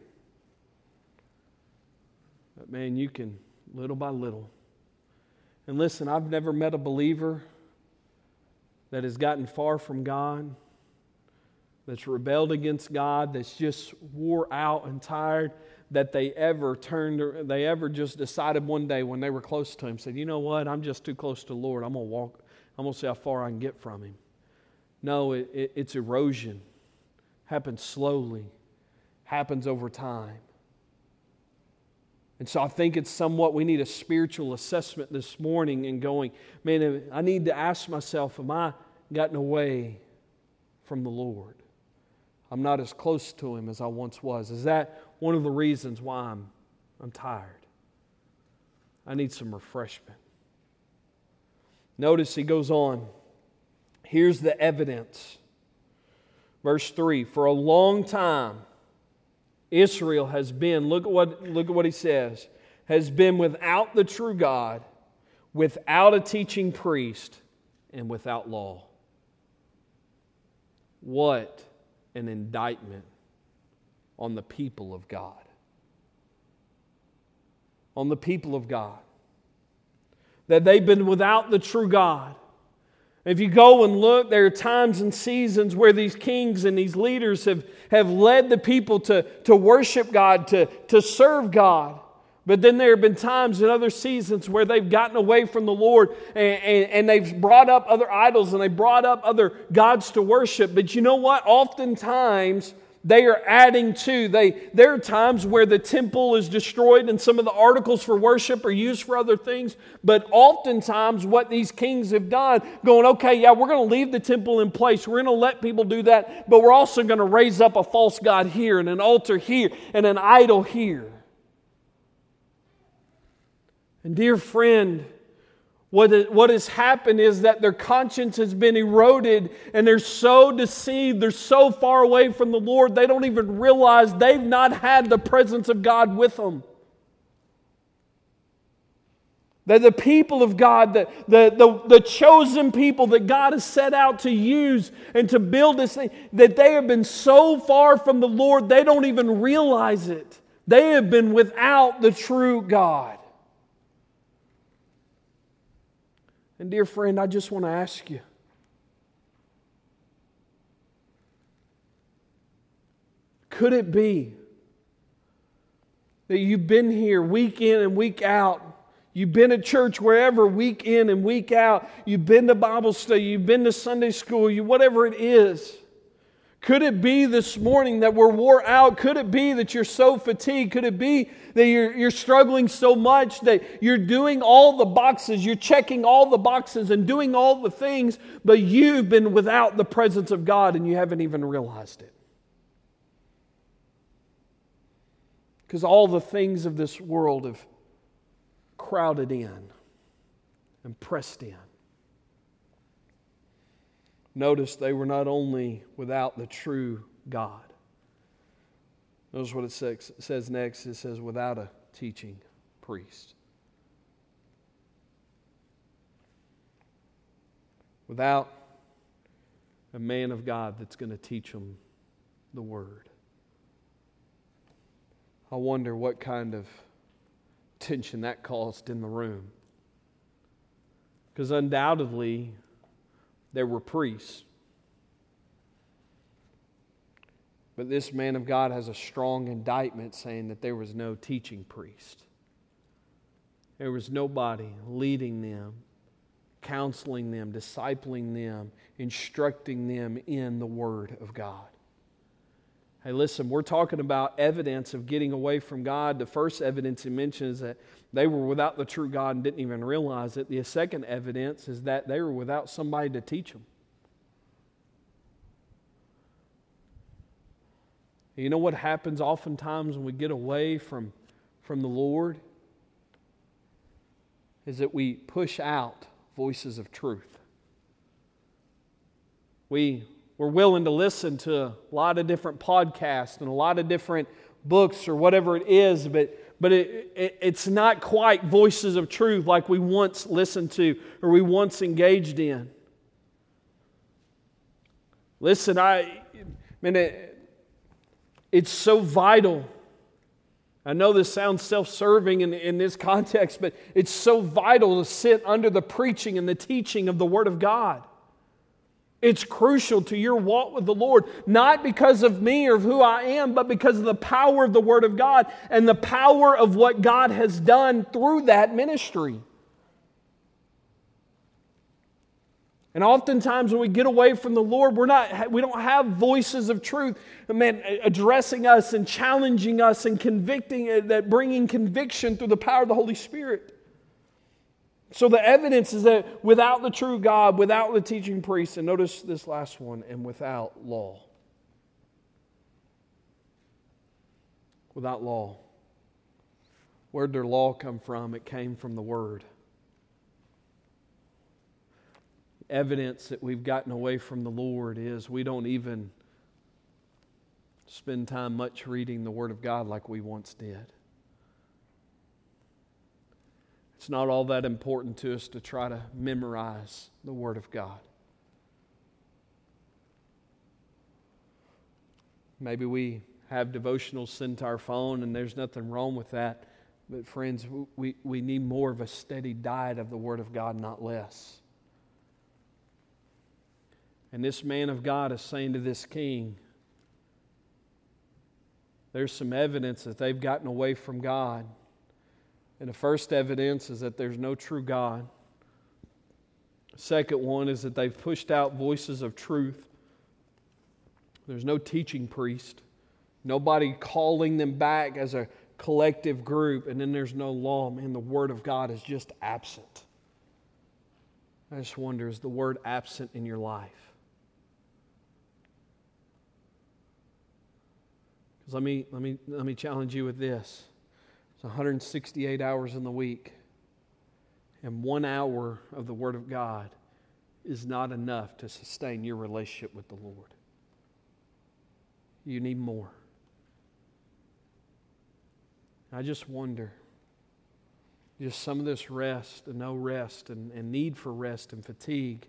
Speaker 1: But man, you can little by little. And listen, I've never met a believer that has gotten far from God, that's rebelled against God, that's just wore out and tired, that they ever turned, they ever just decided one day when they were close to Him, said, you know what, I'm just too close to the Lord. I'm going to walk, I'm going to see how far I can get from Him. No, it, it, it's erosion. Happens slowly. Happens over time. And so I think it's somewhat, we need a spiritual assessment this morning and going, man, I need to ask myself, am I gotten away from the Lord? I'm not as close to Him as I once was. Is that one of the reasons why I'm, I'm tired? I need some refreshment. Notice he goes on. Here's the evidence. Verse three, for a long time, Israel has been, look at what, look at what he says, has been without the true God, without a teaching priest, and without law. What an indictment on the people of God. On the people of God. That they've been without the true God. If you go and look, there are times and seasons where these kings and these leaders have, have led the people to, to worship God, to, to serve God. But then there have been times in other seasons where they've gotten away from the Lord and, and, and they've brought up other idols and they brought up other gods to worship. But you know what? Oftentimes they are adding to. They, there are times where the temple is destroyed and some of the articles for worship are used for other things. But oftentimes what these kings have done, going, okay, yeah, we're going to leave the temple in place. We're going to let people do that. But we're also going to raise up a false god here and an altar here and an idol here. And dear friend, what, it, what has happened is that their conscience has been eroded and they're so deceived, they're so far away from the Lord, they don't even realize they've not had the presence of God with them. That the people of God, the, the, the, the chosen people that God has set out to use and to build this thing, that they have been so far from the Lord, they don't even realize it. They have been without the true God. And dear friend, I just want to ask you, could it be that you've been here week in and week out? You've been at church wherever week in and week out. You've been to Bible study. You've been to Sunday school. You, whatever it is. Could it be this morning that we're wore out? Could it be that you're so fatigued? Could it be that you're, you're struggling so much that you're doing all the boxes, you're checking all the boxes and doing all the things, but you've been without the presence of God and you haven't even realized it? Because all the things of this world have crowded in and pressed in. Notice they were not only without the true God. Notice what it says, it says next. It says, without a teaching priest. Without a man of God that's going to teach them the Word. I wonder what kind of tension that caused in the room. Because undoubtedly, there were priests. But this man of God has a strong indictment saying that there was no teaching priest. There was nobody leading them, counseling them, discipling them, instructing them in the Word of God. Hey, listen, we're talking about evidence of getting away from God. The first evidence he mentions is that they were without the true God and didn't even realize it. The second evidence is that they were without somebody to teach them. You know what happens oftentimes when we get away from, from the Lord? Is that we push out voices of truth. We, we're willing to listen to a lot of different podcasts and a lot of different books or whatever it is, but, but it, it, it's not quite voices of truth like we once listened to or we once engaged in. Listen, I, I mean, it, it's so vital. I know this sounds self-serving in, in this context, but it's so vital to sit under the preaching and the teaching of the Word of God. It's crucial to your walk with the Lord, not because of me or who I am, but because of the power of the Word of God and the power of what God has done through that ministry. And oftentimes when we get away from the Lord, we're not, we don't have voices of truth, man, addressing us and challenging us and convicting, that bringing conviction through the power of the Holy Spirit. So the evidence is that without the true God, without the teaching priest, and notice this last one, and without law. Without law. Where did their law come from? It came from the Word. Evidence that we've gotten away from the Lord is we don't even spend time much reading the Word of God like we once did. It's not all that important to us to try to memorize the Word of God. Maybe we have devotionals sent to our phone, and there's nothing wrong with that. But friends, we, we need more of a steady diet of the Word of God, not less. And this man of God is saying to this king, there's some evidence that they've gotten away from God. And the first evidence is that there's no true God. The second one is that they've pushed out voices of truth. There's no teaching priest. Nobody calling them back as a collective group. And then there's no law. Man, the Word of God is just absent. I just wonder, is the Word absent in your life? Because let me, let me, let me challenge you with this. It's one hundred sixty-eight hours in the week. And one hour of the Word of God is not enough to sustain your relationship with the Lord. You need more. I just wonder, just some of this rest and no rest and, and need for rest and fatigue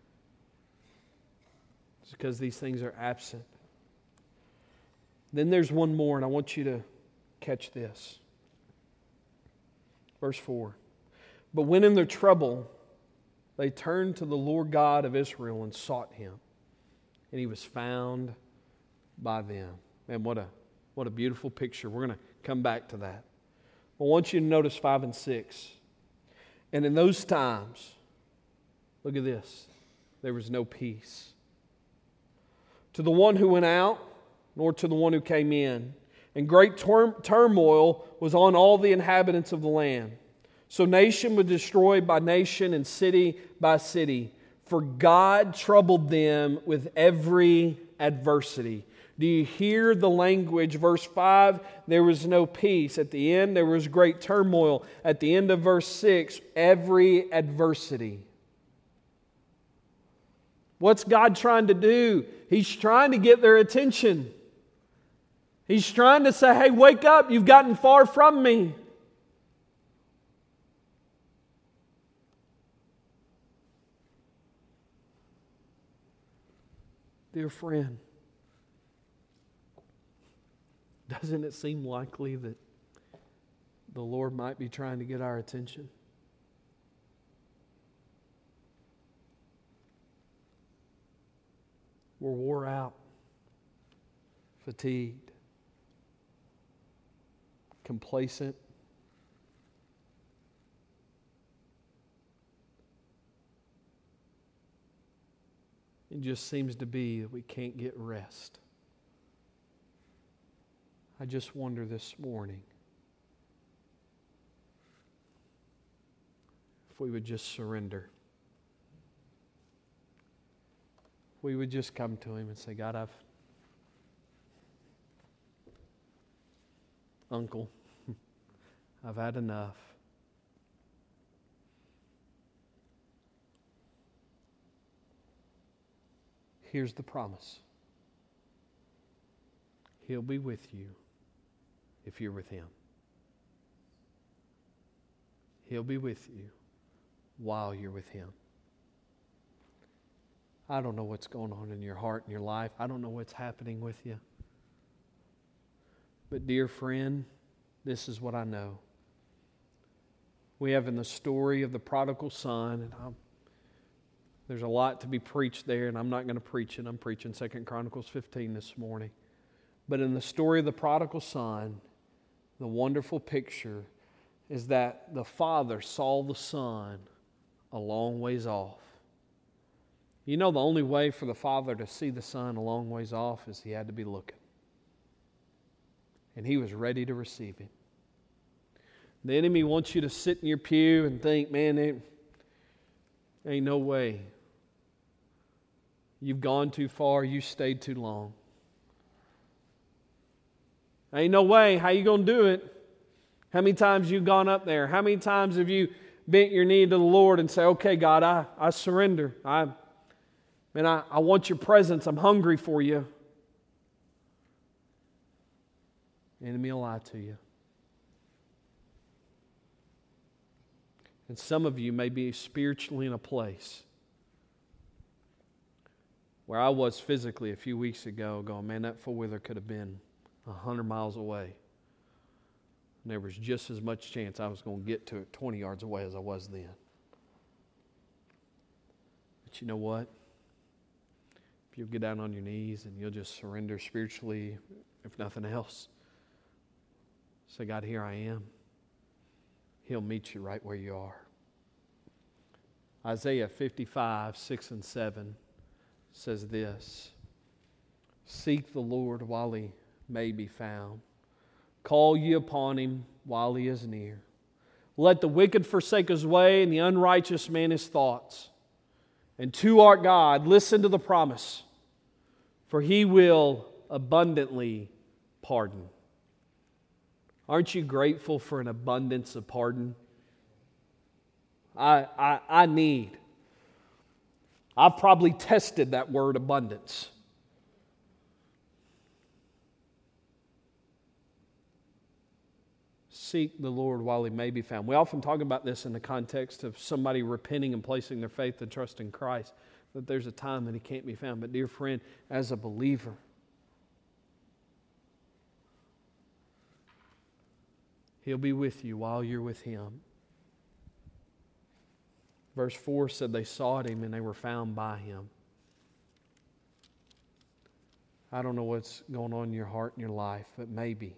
Speaker 1: is because these things are absent. Then there's one more, and I want you to catch this. Verse four. But when in their trouble, they turned to the Lord God of Israel and sought Him. And He was found by them. Man, what a, what a beautiful picture. We're going to come back to that. I want you to notice five and six. And in those times, look at this, there was no peace. To the one who went out, nor to the one who came in. And great tur- turmoil was on all the inhabitants of the land. So nation was destroyed by nation and city by city. For God troubled them with every adversity. Do you hear the language? Verse five, there was no peace. At the end, there was great turmoil. At the end of verse six, every adversity. What's God trying to do? He's trying to get their attention. He's trying to say, hey, wake up, you've gotten far from me. Dear friend, doesn't it seem likely that the Lord might be trying to get our attention? We're wore out, fatigued, complacent. It just seems to be that we can't get rest. I just wonder this morning if we would just surrender. If we would just come to Him and say, God, I've, Uncle, I've had enough. Here's the promise. He'll be with you if you're with Him. He'll be with you while you're with Him. I don't know what's going on in your heart and your life. I don't know what's happening with you. But dear friend, this is what I know. We have in the story of the prodigal son, and I'm, there's a lot to be preached there, and I'm not going to preach it. I'm preaching Second Chronicles fifteen this morning. But in the story of the prodigal son, the wonderful picture is that the father saw the son a long ways off. You know, the only way for the father to see the son a long ways off is he had to be looking. And he was ready to receive him. The enemy wants you to sit in your pew and think, man, there ain't no way. You've gone too far. You stayed too long. Ain't no way. How you going to do it? How many times you gone up there? How many times have you bent your knee to the Lord and say, okay, God, I, I surrender. I, man, I, I want your presence. I'm hungry for you. The enemy will lie to you. And some of you may be spiritually in a place where I was physically a few weeks ago going, man, that four-wheeler could have been a hundred miles away. And there was just as much chance I was going to get to it twenty yards away as I was then. But you know what? If you'll get down on your knees and you'll just surrender spiritually, if nothing else, say, God, here I am. He'll meet you right where you are. Isaiah fifty-five, six and seven says this: seek the Lord while He may be found. Call ye upon Him while He is near. Let the wicked forsake his way, and the unrighteous man his thoughts. And to our God, listen to the promise, for He will abundantly pardon. Aren't you grateful for an abundance of pardon? I, I, I need. I've probably tested that word abundance. Seek the Lord while He may be found. We often talk about this in the context of somebody repenting and placing their faith and trust in Christ, that there's a time that He can't be found. But dear friend, as a believer, He'll be with you while you're with Him. Verse four said they sought Him and they were found by Him. I don't know what's going on in your heart and your life, but maybe,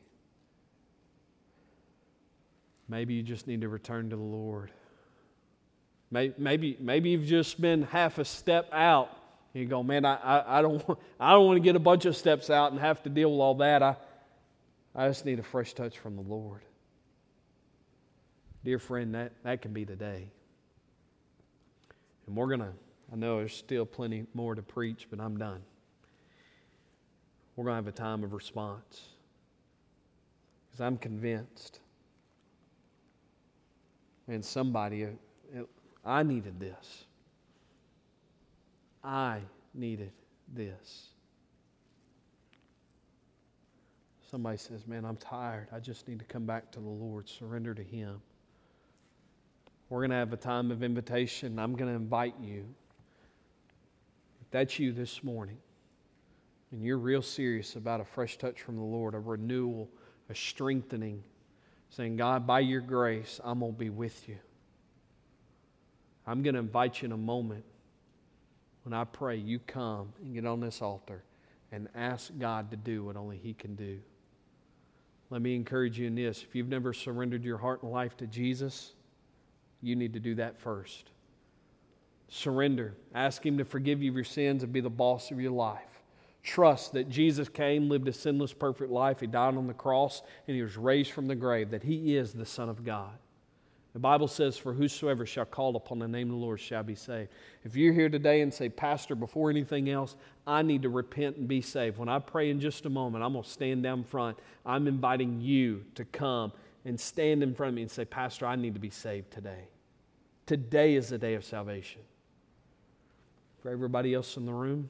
Speaker 1: maybe you just need to return to the Lord. Maybe, maybe you've just been half a step out. You go, man, I, I, I don't, I don't want to get a bunch of steps out and have to deal with all that. I, I just need a fresh touch from the Lord. Dear friend, that, that can be today. And we're going to, I know there's still plenty more to preach, but I'm done. We're going to have a time of response. Because I'm convinced, and somebody, I needed this. I needed this. Somebody says, man, I'm tired. I just need to come back to the Lord, surrender to Him. We're going to have a time of invitation. I'm going to invite you. If that's you this morning, and you're real serious about a fresh touch from the Lord, a renewal, a strengthening, saying, God, by your grace, I'm going to be with you. I'm going to invite you in a moment when I pray, you come and get on this altar and ask God to do what only He can do. Let me encourage you in this. If you've never surrendered your heart and life to Jesus, you need to do that first. Surrender. Ask Him to forgive you of your sins and be the boss of your life. Trust that Jesus came, lived a sinless, perfect life. He died on the cross, and He was raised from the grave, that He is the Son of God. The Bible says, for whosoever shall call upon the name of the Lord shall be saved. If you're here today and say, Pastor, before anything else, I need to repent and be saved. When I pray in just a moment, I'm going to stand down front. I'm inviting you to come and stand in front of me and say, Pastor, I need to be saved today. Today is the day of salvation. For everybody else in the room,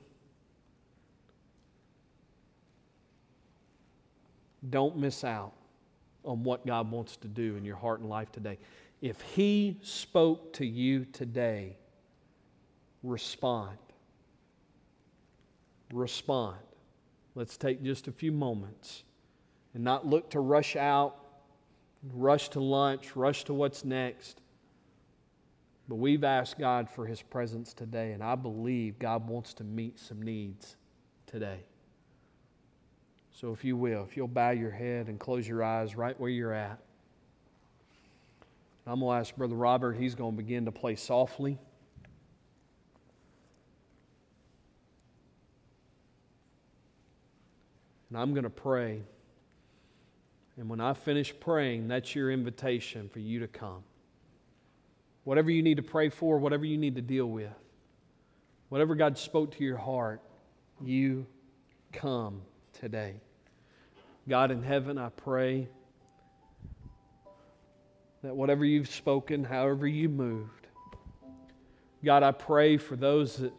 Speaker 1: don't miss out on what God wants to do in your heart and life today. If He spoke to you today, respond. Respond. Let's take just a few moments and not look to rush out, rush to lunch, rush to what's next. But we've asked God for His presence today, and I believe God wants to meet some needs today. So if you will, if you'll bow your head and close your eyes right where you're at. I'm going to ask Brother Robert, he's going to begin to play softly. And I'm going to pray. And when I finish praying, that's your invitation for you to come. Whatever you need to pray for, whatever you need to deal with, whatever God spoke to your heart, you come today. God in heaven, I pray that whatever you've spoken, however you moved, God, I pray for those that,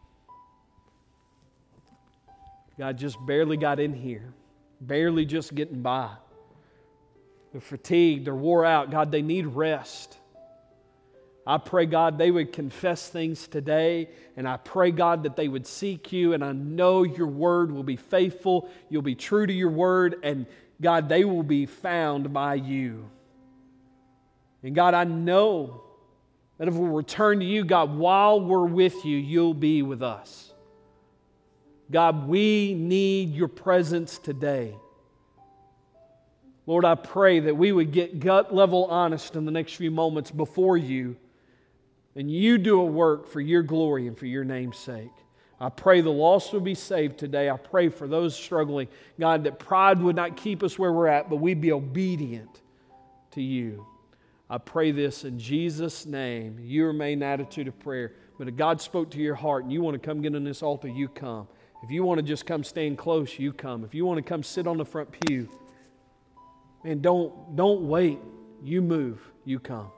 Speaker 1: God, just barely got in here, barely just getting by. They're fatigued, they're wore out. God, they need rest. I pray, God, they would confess things today, and I pray, God, that they would seek you, and I know your word will be faithful, you'll be true to your word, and God, they will be found by you. And God, I know that if we return to you, God, while we're with you, you'll be with us. God, we need your presence today. Lord, I pray that we would get gut level honest in the next few moments before you, and you do a work for your glory and for your name's sake. I pray the lost will be saved today. I pray for those struggling, God, that pride would not keep us where we're at, but we'd be obedient to you. I pray this in Jesus' name. You remain in attitude of prayer. But if God spoke to your heart and you want to come get on this altar, you come. If you want to just come stand close, you come. If you want to come sit on the front pew, man, don't, don't wait. You move. You come.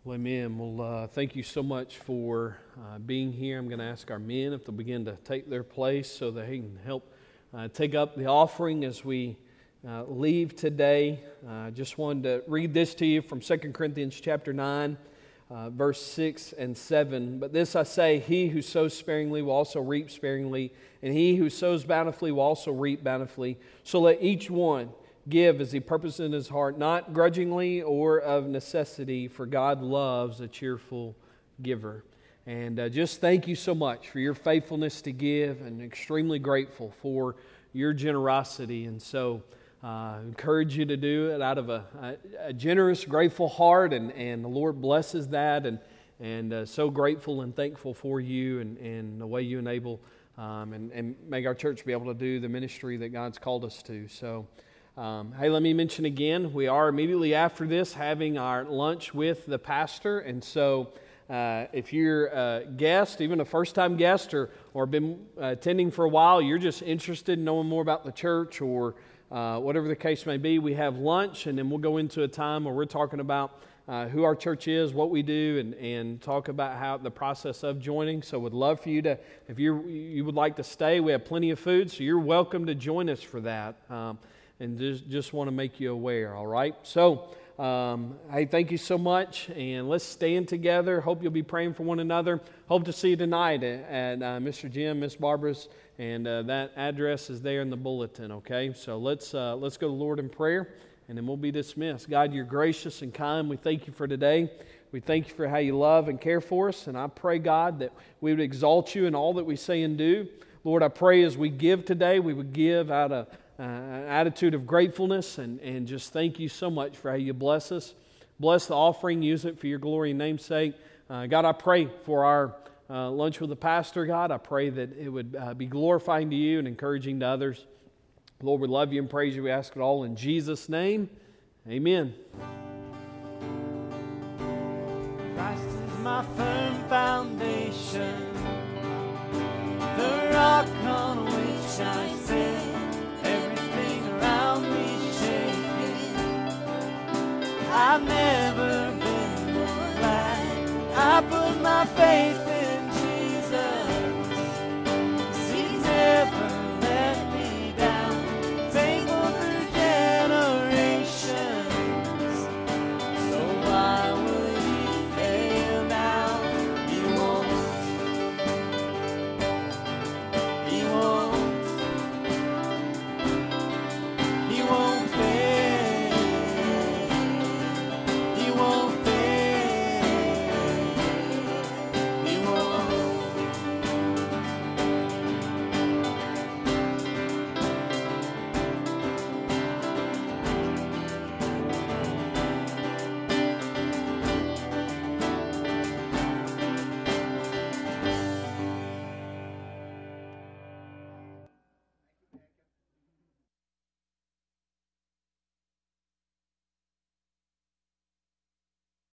Speaker 1: Well, amen. Well, uh, thank you so much for uh, being here. I'm going to ask our men if they'll begin to take their place so they can help uh, take up the offering as we uh, leave today. I uh, just wanted to read this to you from Second Corinthians chapter nine, uh, verse six and seven. But this I say, he who sows sparingly will also reap sparingly, and he who sows bountifully will also reap bountifully. So let each one give as he purposes in his heart, not grudgingly or of necessity, for God loves a cheerful giver. And uh, just thank you so much for your faithfulness to give, and extremely grateful for your generosity. And so I uh, encourage you to do it out of a, a, a generous, grateful heart, and, and the Lord blesses that, and, and uh, so grateful and thankful for you and, and the way you enable um, and, and make our church be able to do the ministry that God's called us to. So Um, hey, let me mention again, we are immediately after this having our lunch with the pastor, and so uh, if you're a guest, even a first-time guest, or or been uh, attending for a while, you're just interested in knowing more about the church, or uh, whatever the case may be, we have lunch, and then we'll go into a time where we're talking about uh, who our church is, what we do, and, and talk about how the process of joining. So would love for you to, if you you would like to stay, we have plenty of food, so you're welcome to join us for that. Um, And just, just want to make you aware, all right? So, um, hey, thank you so much, and let's stand together. Hope you'll be praying for one another. Hope to see you tonight at, at uh, Mister Jim, Miss Barbara's, and uh, that address is there in the bulletin, okay? So let's uh, let's go to the Lord in prayer, and then we'll be dismissed. God, you're gracious and kind. We thank you for today. We thank you for how you love and care for us, and I pray, God, that we would exalt you in all that we say and do. Lord, I pray as we give today, we would give out of Uh, an attitude of gratefulness, and, and just thank you so much for how you bless us. Bless the offering, use it for your glory and name's sake. Uh, God, I pray for our uh, lunch with the pastor, God. I pray that it would uh, be glorifying to you and encouraging to others. Lord, we love you and praise you. We ask it all in Jesus' name. Amen.
Speaker 2: Christ is my firm foundation, the rock on which I stand. I've never been more glad I put my faith in